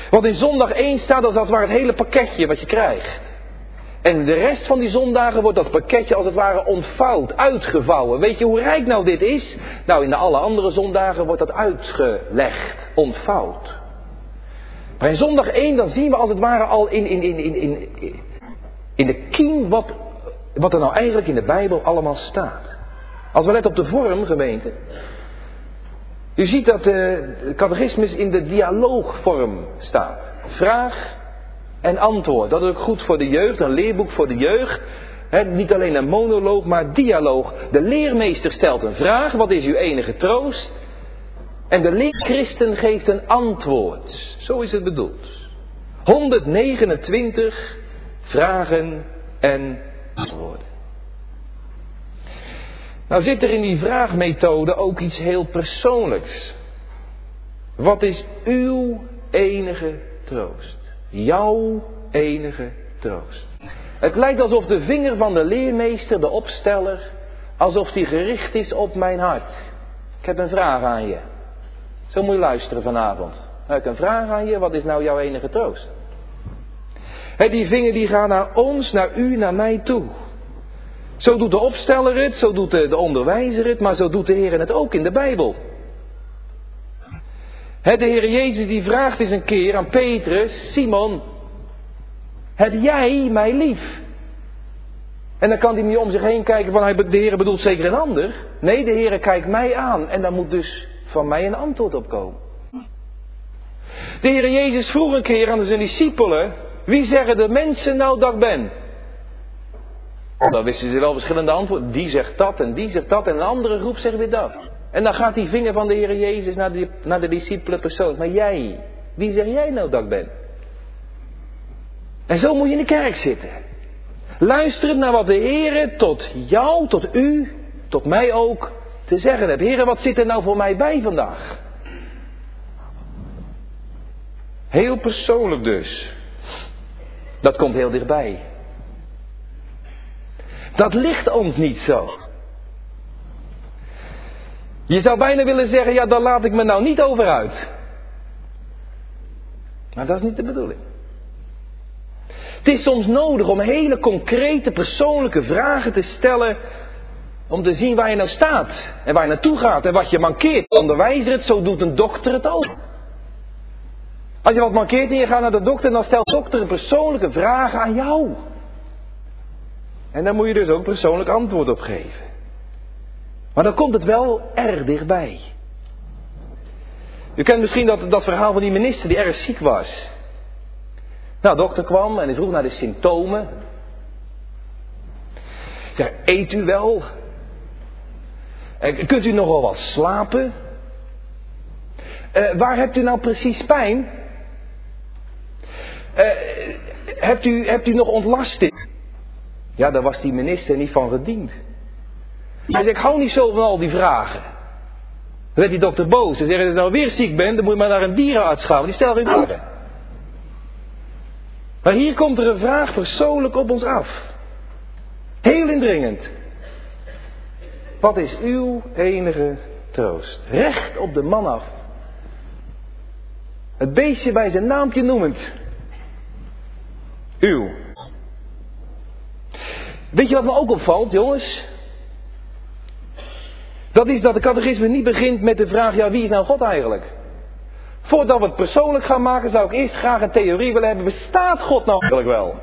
Wat in zondag 1 staat, dat is als het ware het hele pakketje wat je krijgt. En de rest van die zondagen wordt dat pakketje als het ware ontvouwd, uitgevouwen. Weet je hoe rijk nou dit is? Nou, in de alle andere zondagen wordt dat uitgelegd, ontvouwd. Maar in zondag 1 dan zien we als het ware al in de kiem wat er nou eigenlijk in de Bijbel allemaal staat. Als we letten op de vorm, gemeente. U ziet dat de catechismus in de dialoogvorm staat. Vraag en antwoord. Dat is ook goed voor de jeugd, een leerboek voor de jeugd. Niet alleen een monoloog, maar dialoog. De leermeester stelt een vraag, wat is uw enige troost? En de leerchristen geeft een antwoord. Zo is het bedoeld. 129 vragen en antwoorden. Nou zit er in die vraagmethode ook iets heel persoonlijks. Wat is uw enige troost? Jouw enige troost. Het lijkt alsof de vinger van de leermeester, de opsteller, alsof die gericht is op mijn hart. Ik heb een vraag aan je. Zo moet je luisteren vanavond. Ik heb een vraag aan je, wat is nou jouw enige troost? Die vinger die gaat naar ons, naar u, naar mij toe. Zo doet de opsteller het, zo doet de onderwijzer het, maar zo doet de Heer het ook in de Bijbel. De Heer Jezus die vraagt eens een keer aan Petrus, Simon, heb jij mij lief? En dan kan hij niet om zich heen kijken van de Heer bedoelt zeker een ander. Nee, de Heer kijkt mij aan en daar moet dus van mij een antwoord op komen. De Heer Jezus vroeg een keer aan zijn discipelen, wie zeggen de mensen nou dat ik ben? Dan wisten ze wel verschillende antwoorden. Die zegt dat en die zegt dat en een andere groep zegt weer dat. En dan gaat die vinger van de Heer Jezus naar de discipelen persoonlijk. Maar jij, wie zeg jij nou dat ik ben? En zo moet je in de kerk zitten. Luisterend naar wat de Heer tot jou, tot u, tot mij ook te zeggen heeft. Heer, wat zit er nou voor mij bij vandaag? Heel persoonlijk dus. Dat komt heel dichtbij. Dat ligt ons niet zo. Je zou bijna willen zeggen, ja, daar laat ik me nou niet over uit. Maar dat is niet de bedoeling. Het is soms nodig om hele concrete persoonlijke vragen te stellen, om te zien waar je nou staat en waar je naartoe gaat en wat je mankeert. De onderwijzer het, zo doet een dokter het ook. Als je wat mankeert en je gaat naar de dokter, dan stelt de dokter een persoonlijke vraag aan jou. En daar moet je dus ook persoonlijk antwoord op geven. Maar dan komt het wel erg dichtbij. U kent misschien dat verhaal van die minister die erg ziek was. Nou, de dokter kwam en hij vroeg naar de symptomen. Zeg, eet u wel? Kunt u nogal wat slapen? Waar hebt u nou precies pijn? Hebt u nog ontlasting? Ja, daar was die minister niet van gediend. Hij zei, ik hou niet zo van al die vragen. Dan werd die dokter boos. Hij zei, als je nou weer ziek bent, dan moet je maar naar een dierenarts gaan. Die stelt geen vragen. Maar hier komt er een vraag persoonlijk op ons af. Heel indringend. Wat is uw enige troost? Recht op de man af. Het beestje bij zijn naampje noemend. Uw. Weet je wat me ook opvalt, jongens? Dat is dat de catechisme niet begint met de vraag, ja, wie is nou God eigenlijk? Voordat we het persoonlijk gaan maken, zou ik eerst graag een theorie willen hebben. Bestaat God nou eigenlijk wel?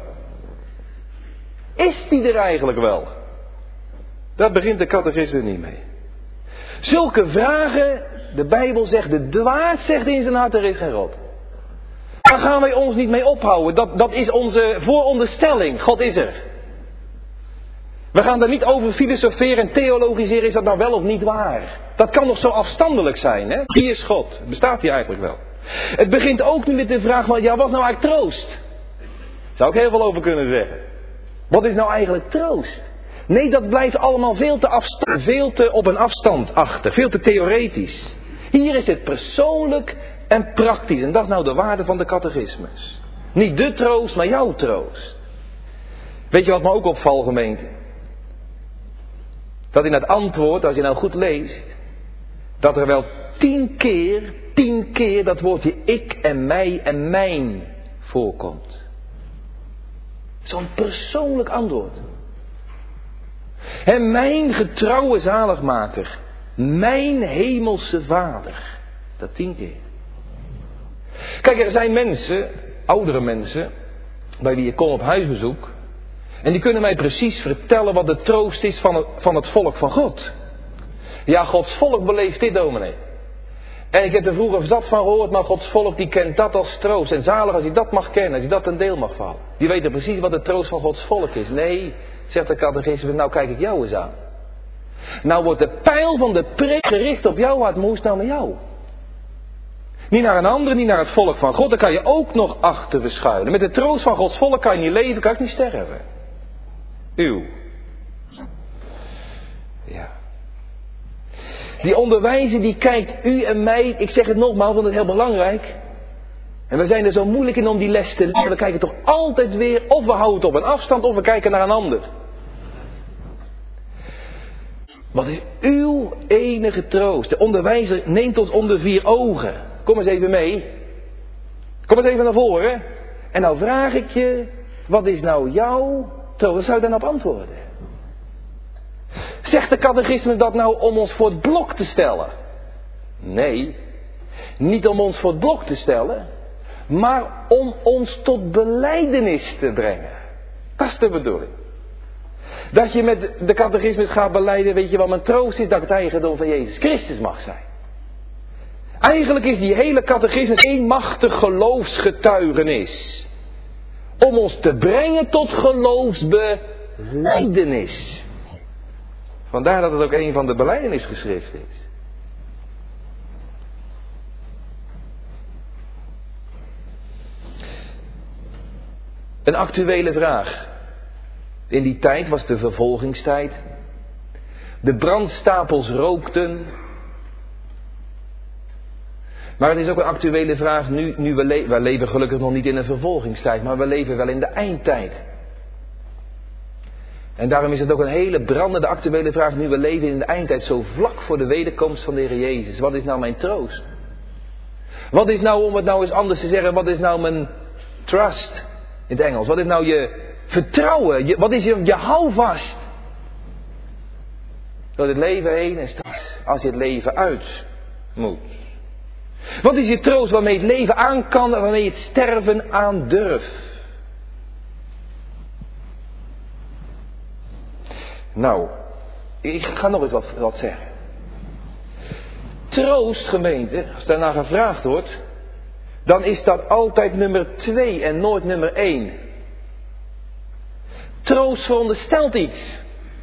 Is die er eigenlijk wel? Daar begint de catechisme niet mee. Zulke vragen, de Bijbel zegt, de dwaas zegt in zijn hart, er is geen God. Daar gaan wij ons niet mee ophouden. Dat is onze vooronderstelling. God is er. We gaan daar niet over filosoferen en theologiseren, is dat nou wel of niet waar? Dat kan nog zo afstandelijk zijn, hè? Wie is God? Bestaat hij eigenlijk wel? Het begint ook nu met de vraag van, ja, wat is nou eigenlijk troost? Daar zou ik heel veel over kunnen zeggen. Wat is nou eigenlijk troost? Nee, dat blijft allemaal veel te op een afstand achter, veel te theoretisch. Hier is het persoonlijk en praktisch. En dat is nou de waarde van de catechismus. Niet de troost, maar jouw troost. Weet je wat me ook opvalt, gemeente? Dat in het antwoord, als je nou goed leest, dat er wel 10 keer dat woordje ik en mij en mijn voorkomt. Zo'n persoonlijk antwoord. En mijn getrouwe zaligmaker, mijn hemelse vader. Dat 10 keer. Kijk, er zijn mensen, oudere mensen, bij wie ik kom op huisbezoek. En die kunnen mij precies vertellen wat de troost is van het volk van God. Ja, Gods volk beleeft dit, dominee. En ik heb er vroeger zat van gehoord, maar Gods volk die kent dat als troost. En zalig als hij dat mag kennen, als hij dat ten deel mag vallen. Die weten precies wat de troost van Gods volk is. Nee, zegt de catechismus, nou kijk ik jou eens aan. Nou wordt de pijl van de prik gericht op jouw hart, maar hoe is het nou met jou? Niet naar een ander, niet naar het volk van God. Daar kan je ook nog achter verschuilen. Met de troost van Gods volk kan je niet leven, kan je niet sterven. Uw. Ja. Die onderwijzer die kijkt u en mij, ik zeg het nogmaals, want het is heel belangrijk. En we zijn er zo moeilijk in om die les te leren. We kijken toch altijd weer, of we houden het op een afstand, of we kijken naar een ander. Wat is uw enige troost? De onderwijzer neemt ons onder 4 ogen. Kom eens even mee. Kom eens even naar voren. En nou vraag ik je, wat is nou jouw troost? Wat zou je dan op antwoorden? Zegt de catechismus dat nou om ons voor het blok te stellen? Nee, niet om ons voor het blok te stellen, maar om ons tot belijdenis te brengen. Dat is de bedoeling. Dat je met de catechismus gaat belijden, weet je wat mijn troost is? Dat ik het eigendom van Jezus Christus mag zijn. Eigenlijk is die hele catechismus één machtig geloofsgetuigenis. Om ons te brengen tot geloofsbelijdenis. Vandaar dat het ook een van de belijdenisgeschriften is. Een actuele vraag. In die tijd was de vervolgingstijd. De brandstapels rookten. Maar het is ook een actuele vraag nu we leven gelukkig nog niet in een vervolgingstijd, maar we leven wel in de eindtijd. En daarom is het ook een hele brandende actuele vraag nu we leven in de eindtijd, zo vlak voor de wederkomst van de Heer Jezus. Wat is nou mijn troost? Wat is nou, om het nou eens anders te zeggen, wat is nou mijn trust in het Engels? Wat is nou je vertrouwen? Wat is je houvast? Door het leven heen en straks als je het leven uit moet. Wat is je troost waarmee het leven aan kan en waarmee je het sterven aandurft? Nou, ik ga nog eens wat zeggen. Troost, gemeente, als daarna gevraagd wordt, dan is dat altijd nummer 2 en nooit nummer 1. Troost veronderstelt iets.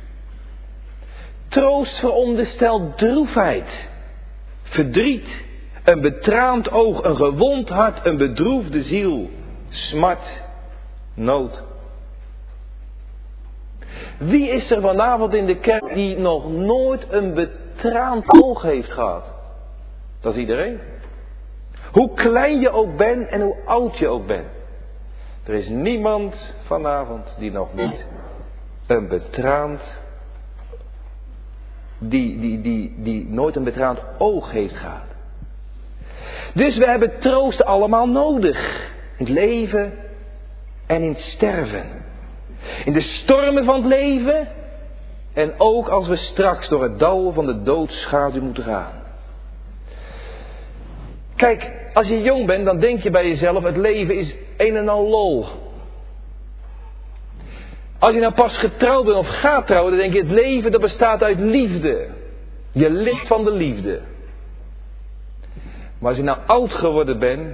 Troost veronderstelt droefheid, verdriet, een betraand oog, een gewond hart, een bedroefde ziel, smart, nood. Wie is er vanavond in de kerk die nog nooit een betraand oog heeft gehad? Dat is iedereen. Hoe klein je ook bent en hoe oud je ook bent. Er is niemand vanavond die nog niet een betraand, die nooit een betraand oog heeft gehad. Dus we hebben troost allemaal nodig. In het leven en in het sterven. In de stormen van het leven. En ook als we straks door het dal van de doodsschaduw moeten gaan. Kijk, als je jong bent, dan denk je bij jezelf, het leven is een en al lol. Als je nou pas getrouwd bent of gaat trouwen, dan denk je, het leven dat bestaat uit liefde. Je leeft van de liefde. Maar als je nou oud geworden bent,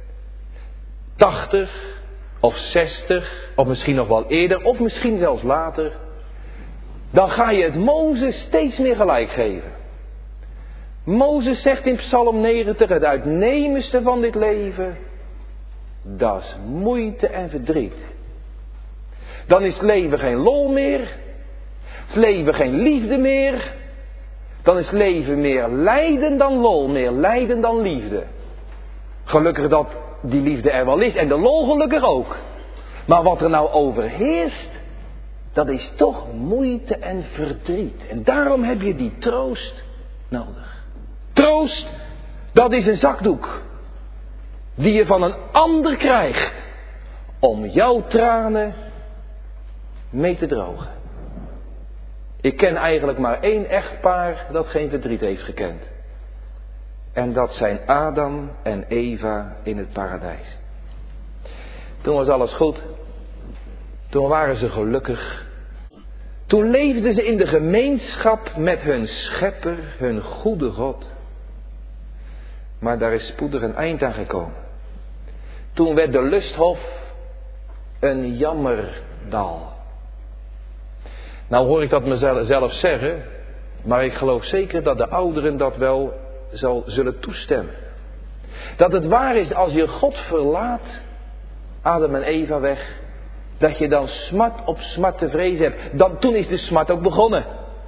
80 of 60, of misschien nog wel eerder, of misschien zelfs later, dan ga je het Mozes steeds meer gelijk geven. Mozes zegt in Psalm 90, het uitnemendste van dit leven, dat is moeite en verdriet. Dan is het leven geen lol meer, het leven geen liefde meer. Dan is leven meer lijden dan lol, meer lijden dan liefde. Gelukkig dat die liefde er wel is en de lol gelukkig ook. Maar wat er nou overheerst, dat is toch moeite en verdriet. En daarom heb je die troost nodig. Troost Dat is een zakdoek die je van een ander krijgt om jouw tranen mee te drogen. Ik ken eigenlijk maar 1 echtpaar dat geen verdriet heeft gekend. En dat zijn Adam en Eva in het paradijs. Toen was alles goed. Toen waren ze gelukkig. Toen leefden ze in de gemeenschap met hun schepper, hun goede God. Maar daar is spoedig een eind aan gekomen. Toen werd de lusthof een jammerdal. Nou hoor ik dat mezelf zeggen, maar ik geloof zeker dat de ouderen dat wel zullen toestemmen. Dat het waar is als je God verlaat, Adam en Eva weg, dat je dan smart op smart te vrezen hebt. Toen is de smart ook begonnen.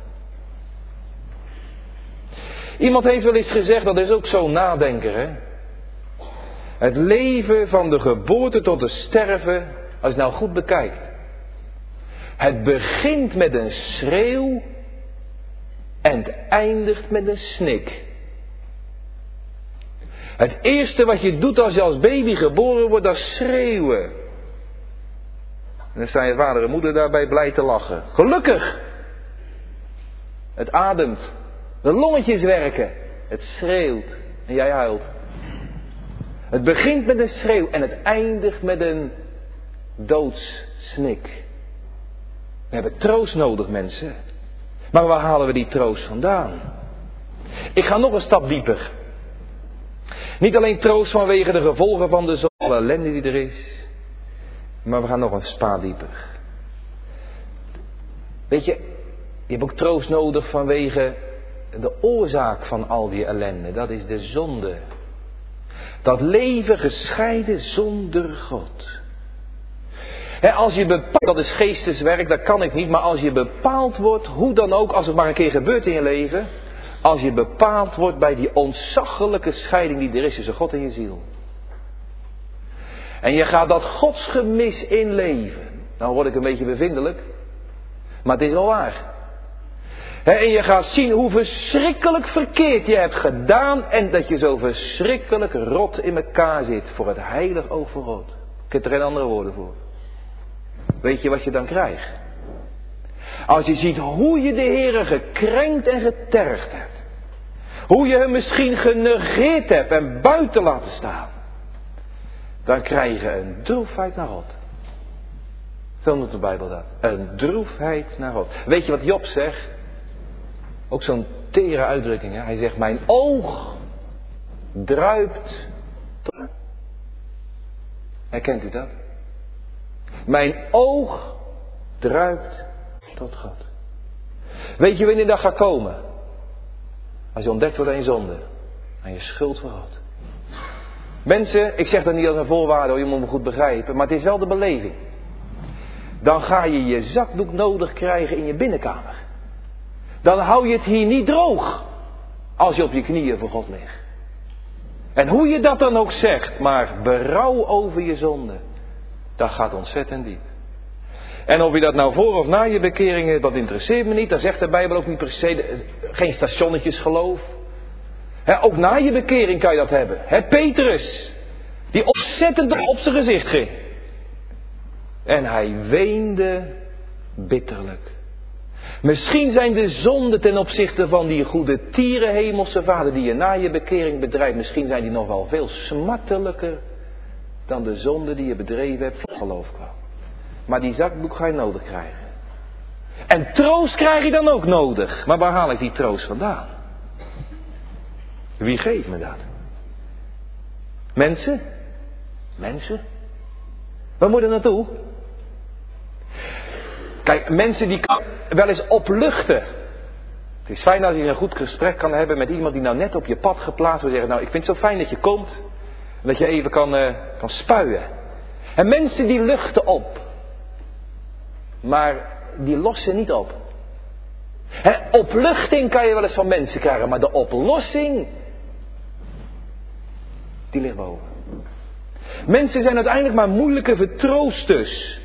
Iemand heeft wel eens gezegd, dat is ook zo'n nadenker, hè. Het leven van de geboorte tot het sterven, als je nou goed bekijkt. Het begint met een schreeuw en het eindigt met een snik. Het eerste wat je doet als je als baby geboren wordt, dat is schreeuwen. En dan staan je vader en moeder daarbij blij te lachen. Gelukkig! Het ademt. De longetjes werken. Het schreeuwt. En jij huilt. Het begint met een schreeuw en het eindigt met een doodssnik. We hebben troost nodig, mensen. Maar waar halen we die troost vandaan? Ik ga nog een stap dieper. Niet alleen troost vanwege de gevolgen van de zonde, ellende die er is. Maar we gaan nog een spa dieper. Weet je hebt ook troost nodig vanwege de oorzaak van al die ellende. Dat is de zonde. Dat leven gescheiden zonder God. Als je bepaalt, dat is geesteswerk, dat kan ik niet. Maar als je bepaald wordt, hoe dan ook, als het maar een keer gebeurt in je leven. Als je bepaald wordt bij die ontzaglijke scheiding die er is tussen God en je ziel. En je gaat dat godsgemis inleven. Nou word ik een beetje bevindelijk. Maar het is wel waar. En je gaat zien hoe verschrikkelijk verkeerd je hebt gedaan. En dat je zo verschrikkelijk rot in elkaar zit. Voor het heilig oog van God. Ik heb er geen andere woorden voor. Weet je wat je dan krijgt? Als je ziet hoe je de Heere gekrenkt en getergd hebt. Hoe je hem misschien genegeerd hebt en buiten laten staan. Dan krijg je een droefheid naar God. Zo noemt de Bijbel dat. Een droefheid naar God. Weet je wat Job zegt? Ook zo'n tere uitdrukking. Hè? Hij zegt, mijn oog druipt tot... Herkent u dat? Mijn oog druipt tot God. Weet je wanneer dat gaat komen? Als je ontdekt wordt aan je zonde. Aan je schuld voor God. Mensen, ik zeg dat niet als een voorwaarde, je moet me goed begrijpen. Maar het is wel de beleving. Dan ga je je zakdoek nodig krijgen in je binnenkamer. Dan hou je het hier niet droog. Als je op je knieën voor God ligt. En hoe je dat dan ook zegt. Maar berouw over je zonde. Dat gaat ontzettend diep. En of je dat nou voor of na je bekeringen, dat interesseert me niet. Dat zegt de Bijbel ook niet precies. Geen stationnetjes geloof. Ook na je bekering kan je dat hebben. Petrus. Die ontzettend op zijn gezicht ging. En hij weende bitterlijk. Misschien zijn de zonden ten opzichte van die goede tieren hemelse Vader die je na je bekering bedrijft. Misschien zijn die nog wel veel smartelijker dan de zonde die je bedreven hebt voor geloof kwam. Maar die zakdoek ga je nodig krijgen. En troost krijg je dan ook nodig. Maar waar haal ik die troost vandaan? Wie geeft me dat? Mensen? Mensen? Waar moet je naartoe? Kijk, mensen die kan wel eens opluchten. Het is fijn als je een goed gesprek kan hebben met iemand die nou net op je pad geplaatst wordt. Zeggen, nou ik vind het zo fijn dat je komt. En dat je even kan spuien. En mensen die luchten op. Maar die lossen niet op. Opluchting kan je wel eens van mensen krijgen. Maar de oplossing, die ligt boven. Mensen zijn uiteindelijk maar moeilijke vertroosters.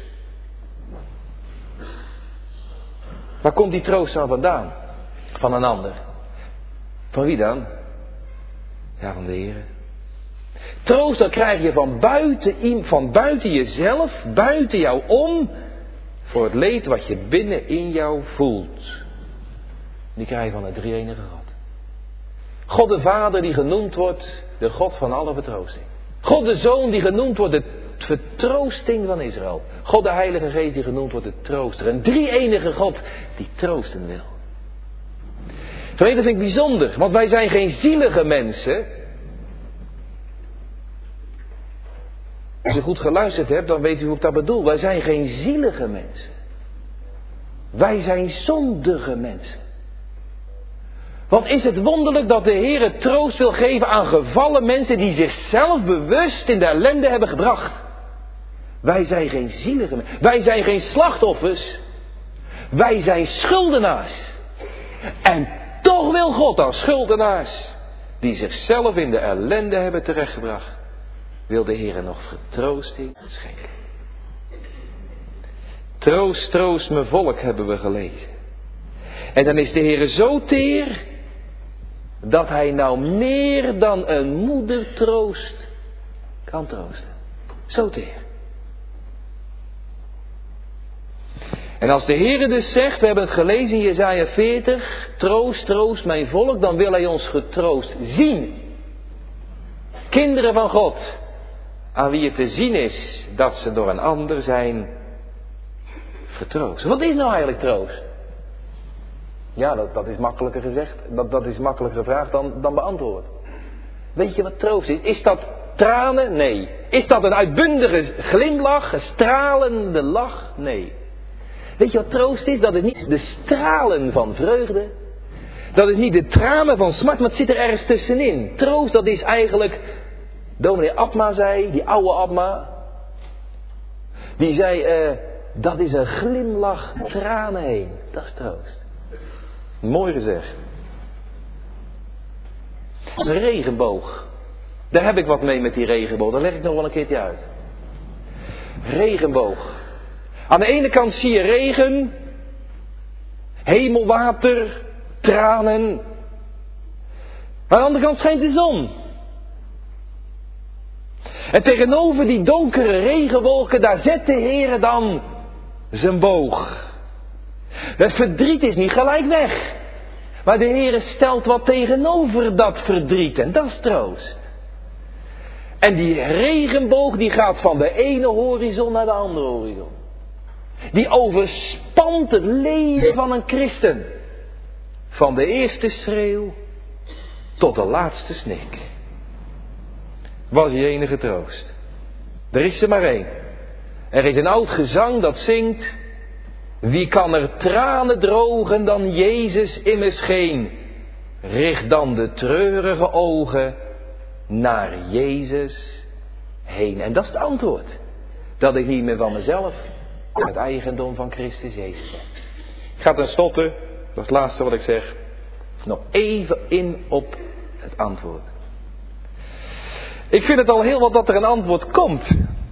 Waar komt die troost dan vandaan? Van een ander. Van wie dan? Ja, van de Heer. Troost, dat krijg je van buiten jezelf, buiten jou om, voor het leed wat je binnenin jou voelt. Die krijg je van de drie-enige God. God de Vader die genoemd wordt de God van alle vertroosting. God de Zoon die genoemd wordt de vertroosting van Israël. God de Heilige Geest die genoemd wordt de trooster. Een drie-enige God die troosten wil. Gemeente, dat vind ik bijzonder, want wij zijn geen zielige mensen. Als u goed geluisterd hebt, dan weet u hoe ik dat bedoel. Wij zijn geen zielige mensen. Wij zijn zondige mensen. Want is het wonderlijk dat de Heer troost wil geven aan gevallen mensen die zichzelf bewust in de ellende hebben gebracht. Wij zijn geen zielige mensen. Wij zijn geen slachtoffers. Wij zijn schuldenaars. En toch wil God als schuldenaars die zichzelf in de ellende hebben terechtgebracht, wil de Heer nog vertroosting schenken. Troost, troost mijn volk, hebben we gelezen. En dan is de Heer zo teer dat hij nou meer dan een moeder troost kan troosten. Zo teer. En als de Heer dus zegt, we hebben het gelezen in Jesaja 40, troost, troost mijn volk, dan wil hij ons getroost zien. Kinderen van God, aan wie het te zien is dat ze door een ander zijn vertroost. Wat is nou eigenlijk troost? Ja, dat is makkelijker gezegd. Dat is makkelijker gevraagd dan beantwoord. Weet je wat troost is? Is dat tranen? Nee. Is dat een uitbundige glimlach? Een stralende lach? Nee. Weet je wat troost is? Dat is niet de stralen van vreugde. Dat is niet de tranen van smart, maar het zit er ergens tussenin. Troost, dat is eigenlijk, dominee Abma zei, die oude Abma, die zei, dat is een glimlach tranen heen. Dat is troost. Mooi gezegd. Een regenboog. Daar heb ik wat mee met die regenboog. Dat leg ik nog wel een keertje uit. Regenboog. Aan de ene kant zie je regen, hemelwater, tranen. Aan de andere kant schijnt de zon. En tegenover die donkere regenwolken, daar zet de Heer dan zijn boog. Het verdriet is niet gelijk weg. Maar de Heer stelt wat tegenover dat verdriet. En dat is troost. En die regenboog die gaat van de ene horizon naar de andere horizon. Die overspant het leven van een christen. Van de eerste schreeuw tot de laatste snik. Was die enige troost. Er is er maar één. Er is een oud gezang dat zingt: wie kan er tranen drogen dan Jezus immers geen? Richt dan de treurige ogen naar Jezus heen. En dat is het antwoord. Dat ik niet meer van mezelf, maar het eigendom van Christus Jezus ben. Ik ga tenslotte, dat is het laatste wat ik zeg, nog even in op het antwoord. Ik vind het al heel wat dat er een antwoord komt.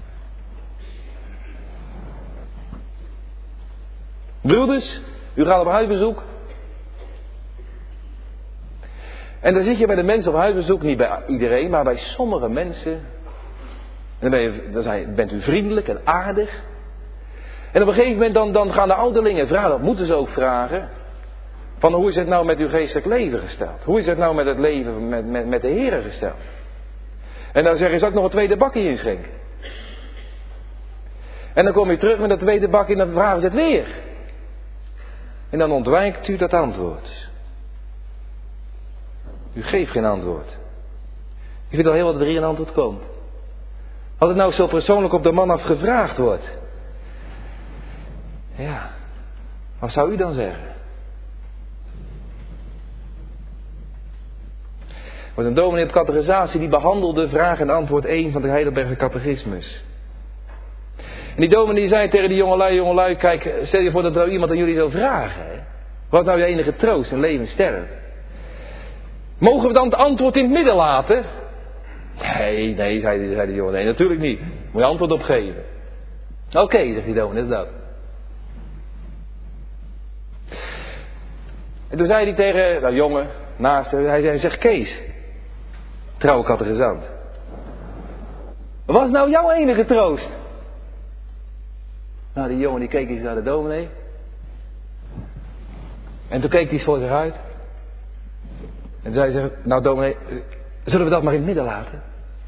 Broeders, u gaat op huisbezoek. En dan zit je bij de mensen op huisbezoek, niet bij iedereen, maar bij sommige mensen. En dan bent u vriendelijk en aardig. En op een gegeven moment dan gaan de ouderlingen vragen, dat moeten ze ook vragen. Van hoe is het nou met uw geestelijk leven gesteld? Hoe is het nou met het leven met de Heer gesteld? En dan zeggen ze ook nog een tweede bakje inschenken. En dan kom je terug met dat tweede bakje en dan vragen ze het weer. En dan ontwijkt u dat antwoord. U geeft geen antwoord. U vindt al heel wat er hier een antwoord komt. Als het nou zo persoonlijk op de man af gevraagd wordt. Ja, wat zou u dan zeggen? Er was een dominee op catechisatie die behandelde vraag en antwoord 1 van de Heidelberger Catechismus. En die dominee zei tegen die jongelui, kijk, stel je voor dat er iemand aan jullie zou vragen. Hè? Wat is nou je enige troost in leven en sterven? Mogen we dan het antwoord in het midden laten? Nee, zei de jongen, nee, natuurlijk niet. Moet je antwoord op geven. Oké, zegt die dominee, is dat. En toen zei hij tegen, jongen, naast hem, hij zegt, Kees, Trouwe catechisant. Wat is nou jouw enige troost? Nou, die jongen die keek eens naar de dominee. En toen keek hij eens voor zich uit. En toen zei hij, nou dominee, zullen we dat maar in het midden laten?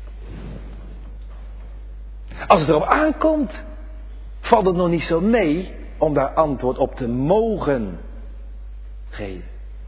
Als het erop aankomt, valt het nog niet zo mee om daar antwoord op te mogen geven.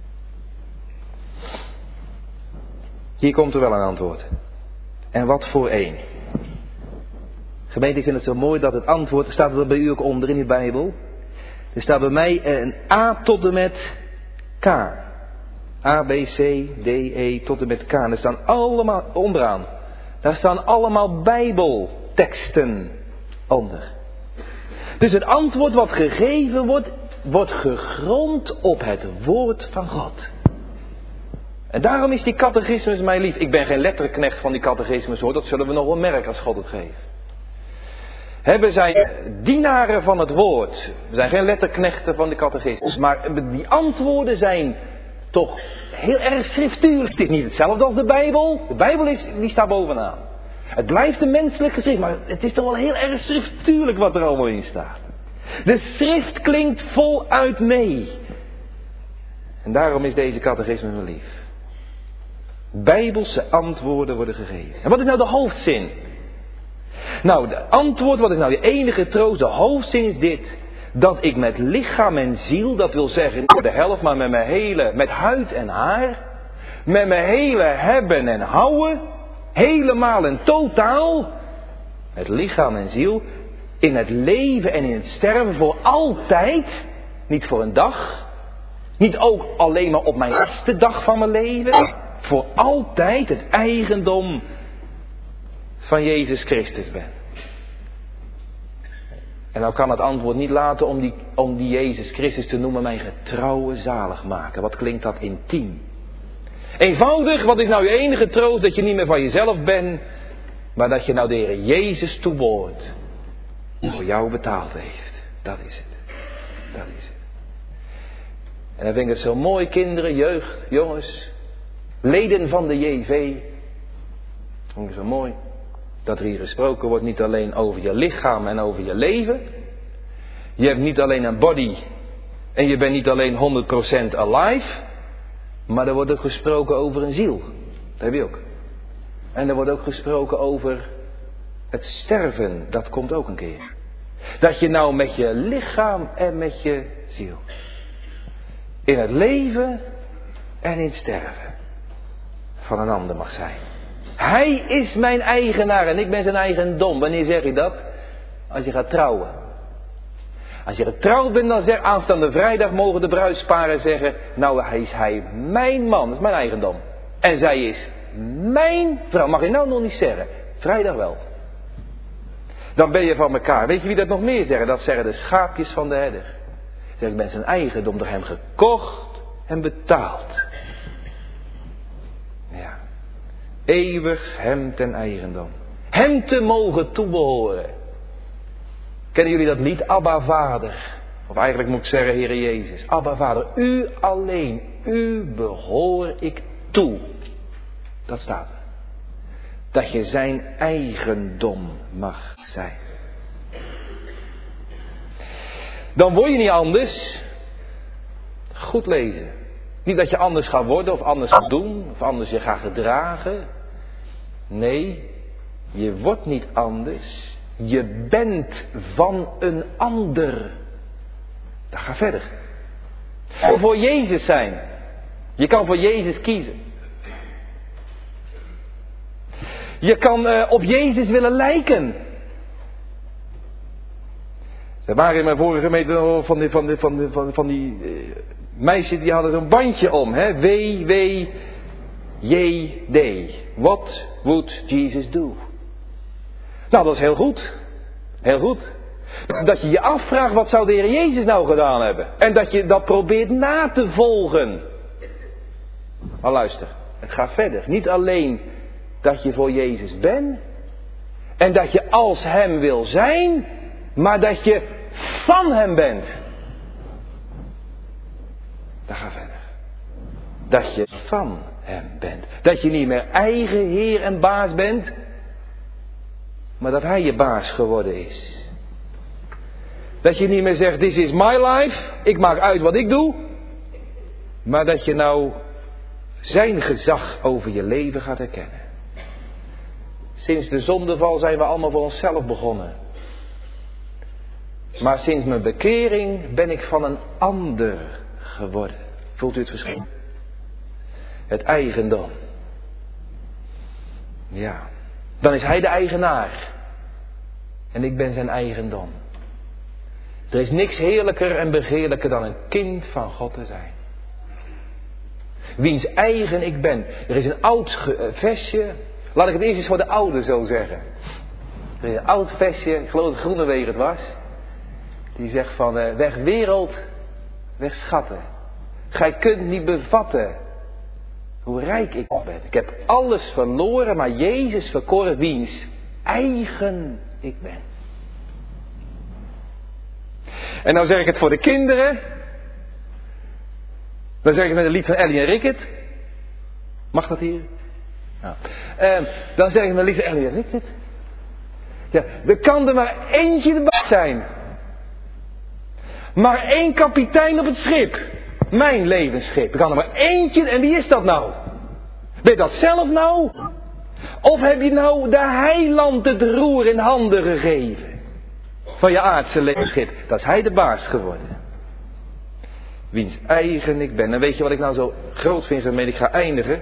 Hier komt er wel een antwoord. En wat voor één. Gemeente, ik vind het zo mooi dat het antwoord, staat er bij u ook onder in de Bijbel. Er staat bij mij een A tot en met K. A, B, C, D, E tot en met K. En er staan allemaal onderaan. Daar staan allemaal Bijbelteksten onder. Dus het antwoord wat gegeven wordt, wordt gegrond op het woord van God. En daarom is die catechismus mij lief. Ik ben geen letterknecht van die catechismus hoor. Dat zullen we nog wel merken als God het geeft. We zijn dienaren van het woord. We zijn geen letterknechten van de catechismus. Maar die antwoorden zijn toch heel erg schriftuurlijk. Het is niet hetzelfde als de Bijbel. De Bijbel die staat bovenaan. Het blijft een menselijk geschrift. Maar het is toch wel heel erg schriftuurlijk wat er allemaal in staat. De schrift klinkt voluit mee. En daarom is deze catechismus me lief. Bijbelse antwoorden worden gegeven. En wat is nou de hoofdzin? Nou, de antwoord, wat is nou de enige troost? De hoofdzin is dit. Dat ik met lichaam en ziel, dat wil zeggen niet de helft, maar met mijn hele, met huid en haar. Met mijn hele hebben en houden. Helemaal en totaal. Met lichaam en ziel. In het leven en in het sterven voor altijd. Niet voor een dag. Niet ook alleen maar op mijn laatste dag van mijn leven. Voor altijd het eigendom van Jezus Christus ben. En nou kan het antwoord niet laten om die Jezus Christus te noemen mijn getrouwe zaligmaker. Wat klinkt dat intiem. Eenvoudig, wat is nou je enige troost? Dat je niet meer van jezelf bent, maar dat je nou de Heer Jezus toebehoort. Die voor jou betaald heeft. Dat is het. Dat is het. En dan vind ik het zo mooi, kinderen, jeugd, jongens, leden van de JV. Dat vind ik zo mooi. Dat er hier gesproken wordt niet alleen over je lichaam en over je leven. Je hebt niet alleen een body en je bent niet alleen 100% alive. Maar er wordt ook gesproken over een ziel. Dat heb je ook. En er wordt ook gesproken over het sterven. Dat komt ook een keer. Dat je nou met je lichaam en met je ziel. In het leven en in het sterven van een ander mag zijn. Hij is mijn eigenaar en ik ben zijn eigendom. Wanneer zeg je dat? Als je gaat trouwen. Als je getrouwd bent, dan zeg aanstaande vrijdag mogen de bruidsparen zeggen, nou is hij mijn man, dat is mijn eigendom. En zij is mijn vrouw, mag je nou nog niet zeggen. Vrijdag wel. Dan ben je van elkaar. Weet je wie dat nog meer zeggen? Dat zeggen de schaapjes van de herder. Zeg, ik ben zijn eigendom door hem gekocht en betaald. Ja. Eeuwig hem ten eigendom. Hem te mogen toebehoren. Kennen jullie dat lied? Abba Vader. Of eigenlijk moet ik zeggen, Heere Jezus. Abba Vader, u alleen, u behoor ik toe. Dat staat er. Dat je zijn eigendom mag zijn. Dan word je niet anders. Goed lezen. Niet dat je anders gaat worden of anders gaat doen. Of anders je gaat gedragen. Nee, je wordt niet anders. Je bent van een ander. Dat gaat verder. Je voor Jezus zijn. Je kan voor Jezus kiezen. Je kan op Jezus willen lijken. Er waren in mijn vorige gemeente van die meisjes die hadden zo'n bandje om. Hè? W-W-J-D. What would Jesus do? Nou, dat is heel goed. Heel goed. Dat je je afvraagt, wat zou de Heer Jezus nou gedaan hebben? En dat je dat probeert na te volgen. Maar luister, het gaat verder. Niet alleen dat je voor Jezus bent. En dat je als Hem wil zijn. Maar dat je van Hem bent. Dat gaat verder. Dat je van hem bent. Dat je niet meer eigen heer en baas bent. Maar dat hij je baas geworden is. Dat je niet meer zegt, this is my life. Ik maak uit wat ik doe. Maar dat je nou zijn gezag over je leven gaat erkennen. Sinds de zondeval zijn we allemaal voor onszelf begonnen. Maar sinds mijn bekering ben ik van een ander geworden. Voelt u het verschil? Het eigendom. Ja. Dan is hij de eigenaar. En ik ben zijn eigendom. Er is niks heerlijker en begeerlijker dan een kind van God te zijn. Wiens eigen ik ben. Er is een oud versje. Laat ik het eerst eens voor de oude zo zeggen. Er is een oud versje, ik geloof dat Groenewegen het was. Die zegt van, weg wereld, weg schatten. Gij kunt niet bevatten hoe rijk ik ben. Ik heb alles verloren, maar Jezus verkoren wiens eigen ik ben. En nou zeg ik het voor de kinderen. Dan zeg ik het met een lied van Ellie en Rickert. Mag dat hier? Ja. Dan zeg ik met een lied van Ellie en Rickert. Ja, er kan er maar eentje de baas zijn. Maar één kapitein op het schip. Mijn levensschip. Er kan er maar eentje. En wie is dat nou? Ben je dat zelf nou? Of heb je nou de heiland het roer in handen gegeven? Van je aardse levensschip. Dat is hij de baas geworden. Wiens eigen ik ben. En weet je wat ik nou zo groot vind waarmee ik ga eindigen?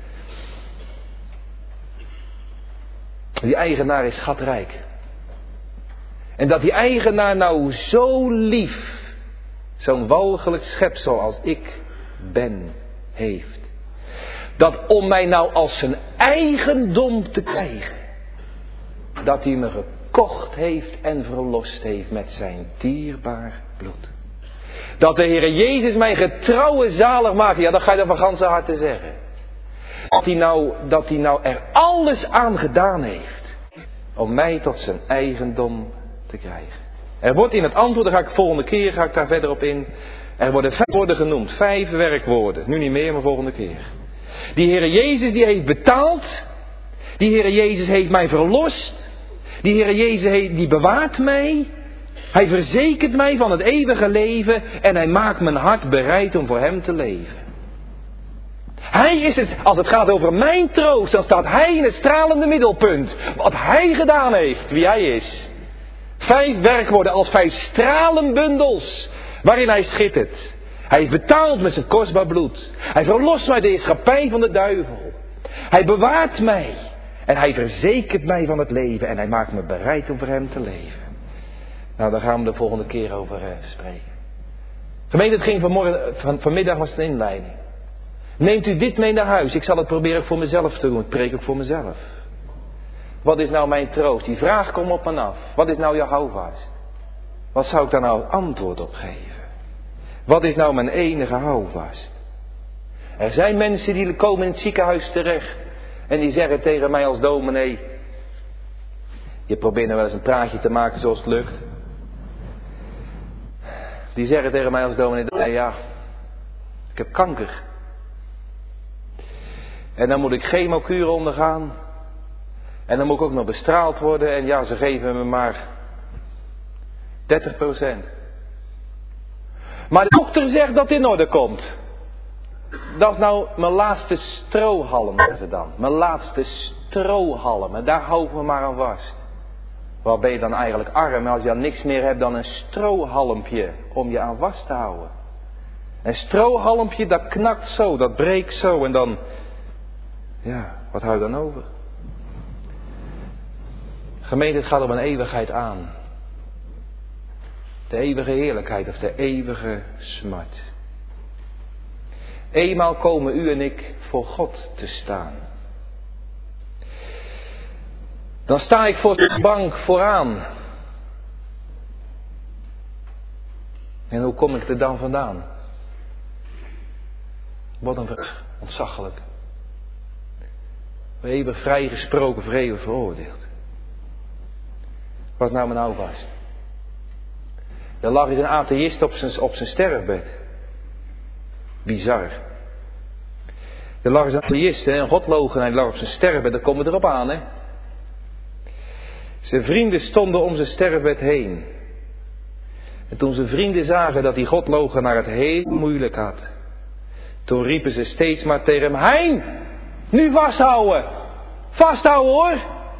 Die eigenaar is schatrijk. En dat die eigenaar nou zo lief, zo'n walgelijk schepsel als ik ben, heeft. Dat om mij nou als zijn eigendom te krijgen, dat hij me gekocht heeft en verlost heeft met zijn dierbaar bloed. Dat de Heere Jezus mijn getrouwe zaligmaker, ja dat ga je dan van ganse harte zeggen. Dat hij nou er alles aan gedaan heeft om mij tot zijn eigendom te krijgen. Er wordt in het antwoord, daar ga ik volgende keer daar verder op in. Er worden 5 woorden genoemd, 5 werkwoorden. Nu niet meer, maar volgende keer. Die Heere Jezus die heeft betaald. Die Heere Jezus heeft mij verlost. Die Heere Jezus die bewaart mij. Hij verzekert mij van het eeuwige leven. En hij maakt mijn hart bereid om voor hem te leven. Hij is het, als het gaat over mijn troost, dan staat hij in het stralende middelpunt. Wat hij gedaan heeft, wie hij is. 5 werkwoorden als 5 stralenbundels waarin hij schittert. Hij heeft betaald met zijn kostbaar bloed. Hij verlost mij de heerschappij van de duivel. Hij bewaart mij. En hij verzekert mij van het leven. En hij maakt me bereid om voor hem te leven. Nou, daar gaan we de volgende keer over spreken. Gemeente, het ging vanmiddag was het een inleiding. Neemt u dit mee naar huis. Ik zal het proberen ook voor mezelf te doen. Ik preek ook voor mezelf. Wat is nou mijn troost? Die vraag komt op me af. Wat is nou jouw houvast? Wat zou ik daar nou antwoord op geven? Wat is nou mijn enige houvast? Er zijn mensen die komen in het ziekenhuis terecht. En die zeggen tegen mij als dominee. Je probeert nou wel eens een praatje te maken zoals het lukt. Die zeggen tegen mij als dominee. Ja, ik heb kanker. En dan moet ik chemokuur ondergaan. En dan moet ik ook nog bestraald worden. En ja, ze geven me maar 30%. Maar de dokter zegt dat het in orde komt. Dat is nou mijn laatste strohalm. Dan. Mijn laatste strohalm. En daar hou ik me maar aan vast. Wat ben je dan eigenlijk arm als je dan niks meer hebt dan een strohalmpje om je aan vast te houden. Een strohalmpje dat knakt zo, dat breekt zo en dan... Ja, wat hou je dan over? Gemeente, het gaat om een eeuwigheid aan. De eeuwige heerlijkheid of de eeuwige smart. Eenmaal komen u en ik voor God te staan. Dan sta ik voor de bank vooraan. En hoe kom ik er dan vandaan? Wat een vraag, ontzaglijk. Eeuwig vrijgesproken, voor eeuwig veroordeeld. Wat nou mijn houvast? Er lag eens een atheïst op zijn sterfbed. Bizar. Er lag eens een atheïst, een godloochenaar, hij lag op zijn sterven, daar komen we erop aan, hè. Zijn vrienden stonden om zijn sterfbed heen. En toen zijn vrienden zagen dat die godloochenaar het heel moeilijk had, toen riepen ze steeds maar tegen hem: Hein, nu vasthouden! Vasthouden hoor!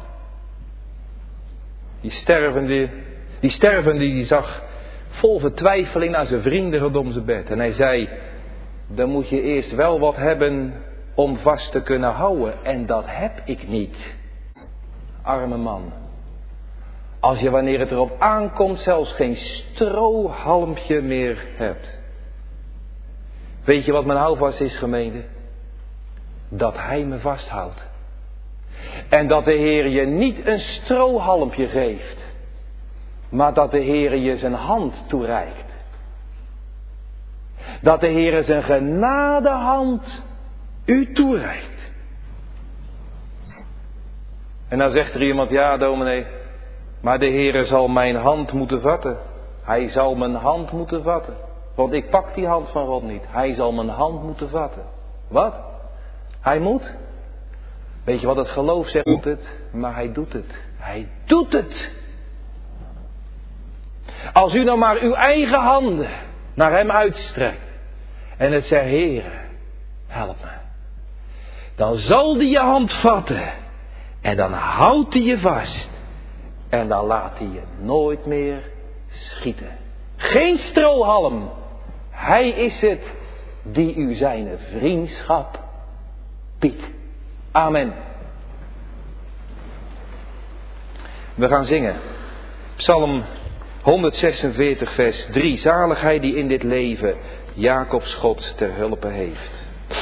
Die stervende die zag vol vertwijfeling naar zijn vrienden rondom zijn bed. En hij zei: dan moet je eerst wel wat hebben om vast te kunnen houden. En dat heb ik niet. Arme man. Als je wanneer het erop aankomt zelfs geen strohalmpje meer hebt. Weet je wat mijn houvast is, gemeente? Dat hij me vasthoudt. En dat de Heer je niet een strohalmpje geeft, maar dat de Heer je zijn hand toereikt. Dat de Heer zijn genadehand u toereikt. En dan zegt er iemand: ja dominee, maar de Heer zal mijn hand moeten vatten. Hij zal mijn hand moeten vatten. Want ik pak die hand van God niet. Hij zal mijn hand moeten vatten. Wat? Hij moet? Weet je wat het geloof zegt? Het, maar hij doet het. Hij doet het. Als u nou maar uw eigen handen naar hem uitstrekt en het zegt: Heere, help me. Dan zal hij je hand vatten en dan houdt hij je vast en dan laat hij je nooit meer schieten. Geen strohalm. Hij is het die u zijn vriendschap biedt. Amen. We gaan zingen. Psalm 146 vers 3. Zalig hij die in dit leven Jacobs God ter hulpe heeft.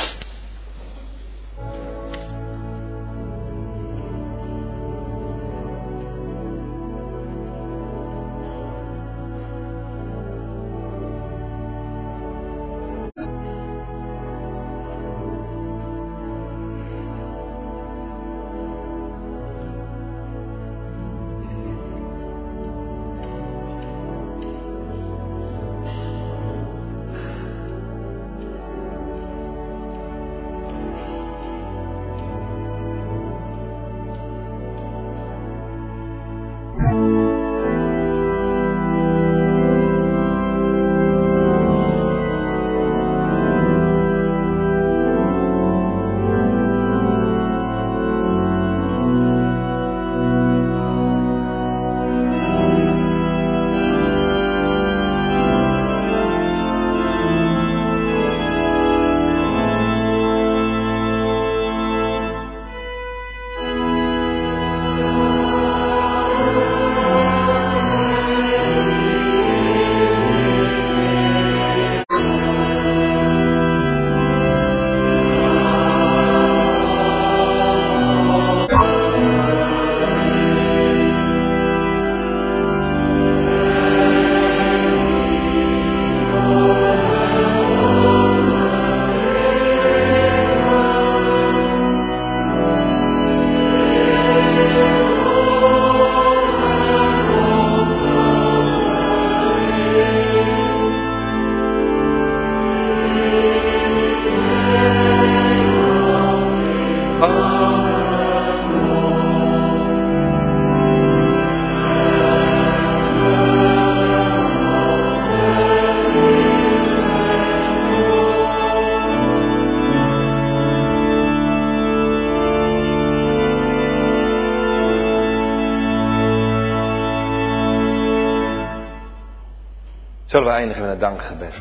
Zullen we eindigen met een dankgebed.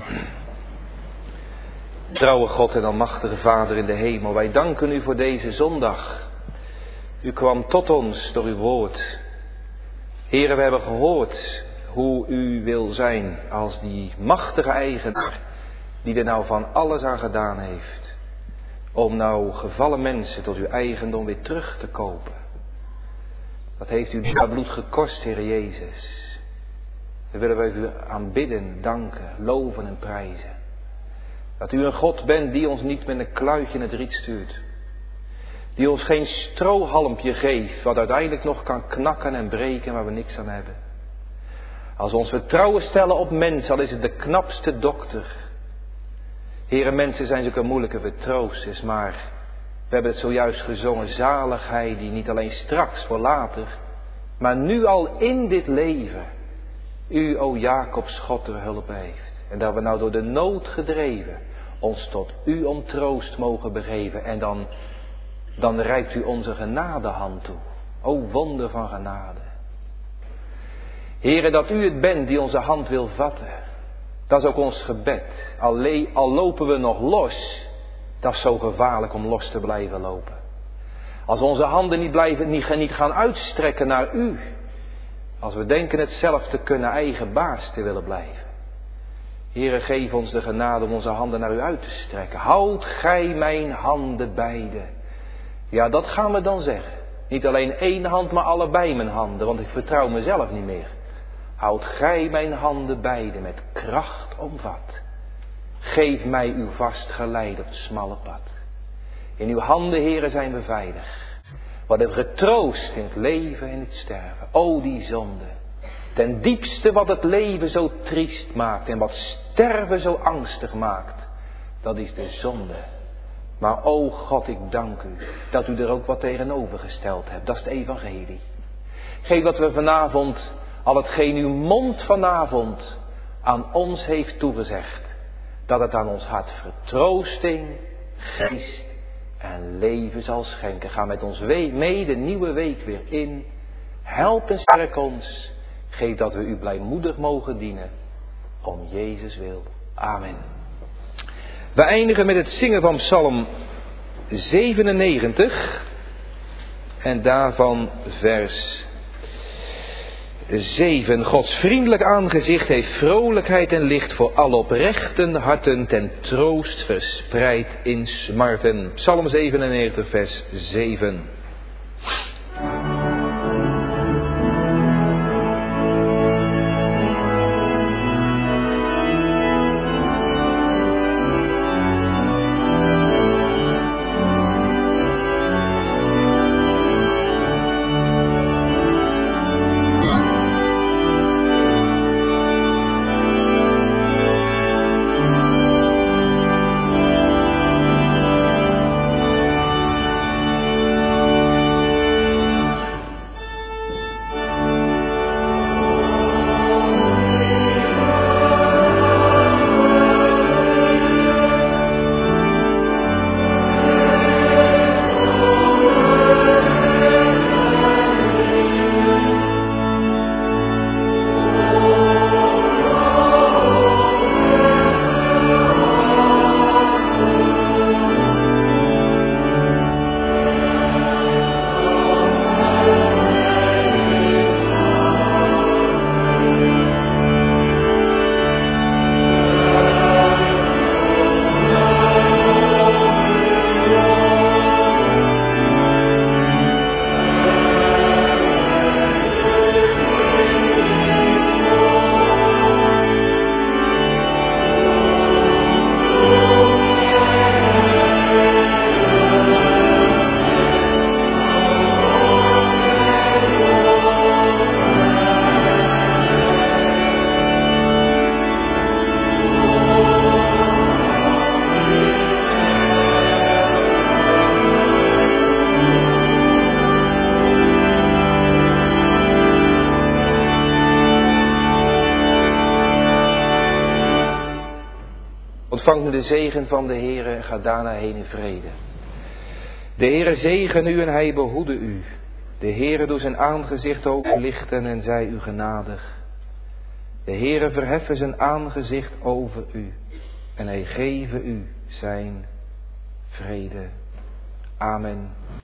Trouwe God en almachtige Vader in de hemel, wij danken u voor deze zondag. U kwam tot ons door uw woord. Heren, we hebben gehoord hoe u wil zijn als die machtige eigenaar die er nou van alles aan gedaan heeft. Om nou gevallen mensen tot uw eigendom weer terug te kopen. Dat heeft u dat bloed gekost, Heer Jezus. Daar willen wij u aanbidden, danken, loven en prijzen. Dat u een God bent die ons niet met een kluitje in het riet stuurt. Die ons geen strohalmpje geeft wat uiteindelijk nog kan knakken en breken waar we niks aan hebben. Als we ons vertrouwen stellen op mensen, al is het de knapste dokter. Heere, mensen zijn zulke moeilijke vertroosters, maar we hebben het zojuist gezongen, zaligheid die niet alleen straks voor later, maar nu al in dit leven, u, o Jacobs God, ter hulp heeft. En dat we nou door de nood gedreven, ons tot u om troost mogen begeven. En dan reikt u onze genadehand toe. O wonder van genade. Heere, dat u het bent die onze hand wil vatten. Dat is ook ons gebed. Al lopen we nog los. Dat is zo gevaarlijk om los te blijven lopen. Als onze handen niet gaan uitstrekken naar u. Als we denken het zelf te kunnen, eigen baas te willen blijven. Heere, geef ons de genade om onze handen naar u uit te strekken. Houd gij mijn handen beide. Ja, dat gaan we dan zeggen. Niet alleen één hand, maar allebei mijn handen. Want ik vertrouw mezelf niet meer. Houd gij mijn handen beide met kracht omvat. Geef mij uw vast geleid op het smalle pad. In uw handen, Heere, zijn we veilig. Wat hebben we getroost in het leven en het sterven. O, die zonde. Ten diepste wat het leven zo triest maakt en wat sterven zo angstig maakt. Dat is de zonde. Maar o God, ik dank u dat u er ook wat tegenover gesteld hebt. Dat is het evangelie. Geef dat we vanavond, al hetgeen uw mond vanavond aan ons heeft toegezegd. Dat het aan ons hart vertroosting, geest en leven zal schenken. Ga met ons mee de nieuwe week weer in. Help en sterk ons. Geef dat we u blijmoedig mogen dienen. Om Jezus wil. Amen. We eindigen met het zingen van Psalm 97. En daarvan vers 7. Gods vriendelijk aangezicht heeft vrolijkheid en licht voor alle oprechten harten ten troost verspreid in smarten. Psalm 97 vers 7. Ontvang nu de zegen van de Heere en ga daarna heen in vrede. De Heere zegen u en hij behoede u. De Heere doet zijn aangezicht oplichten en zij u genadig. De Heere verheffen zijn aangezicht over u en hij geven u zijn vrede. Amen.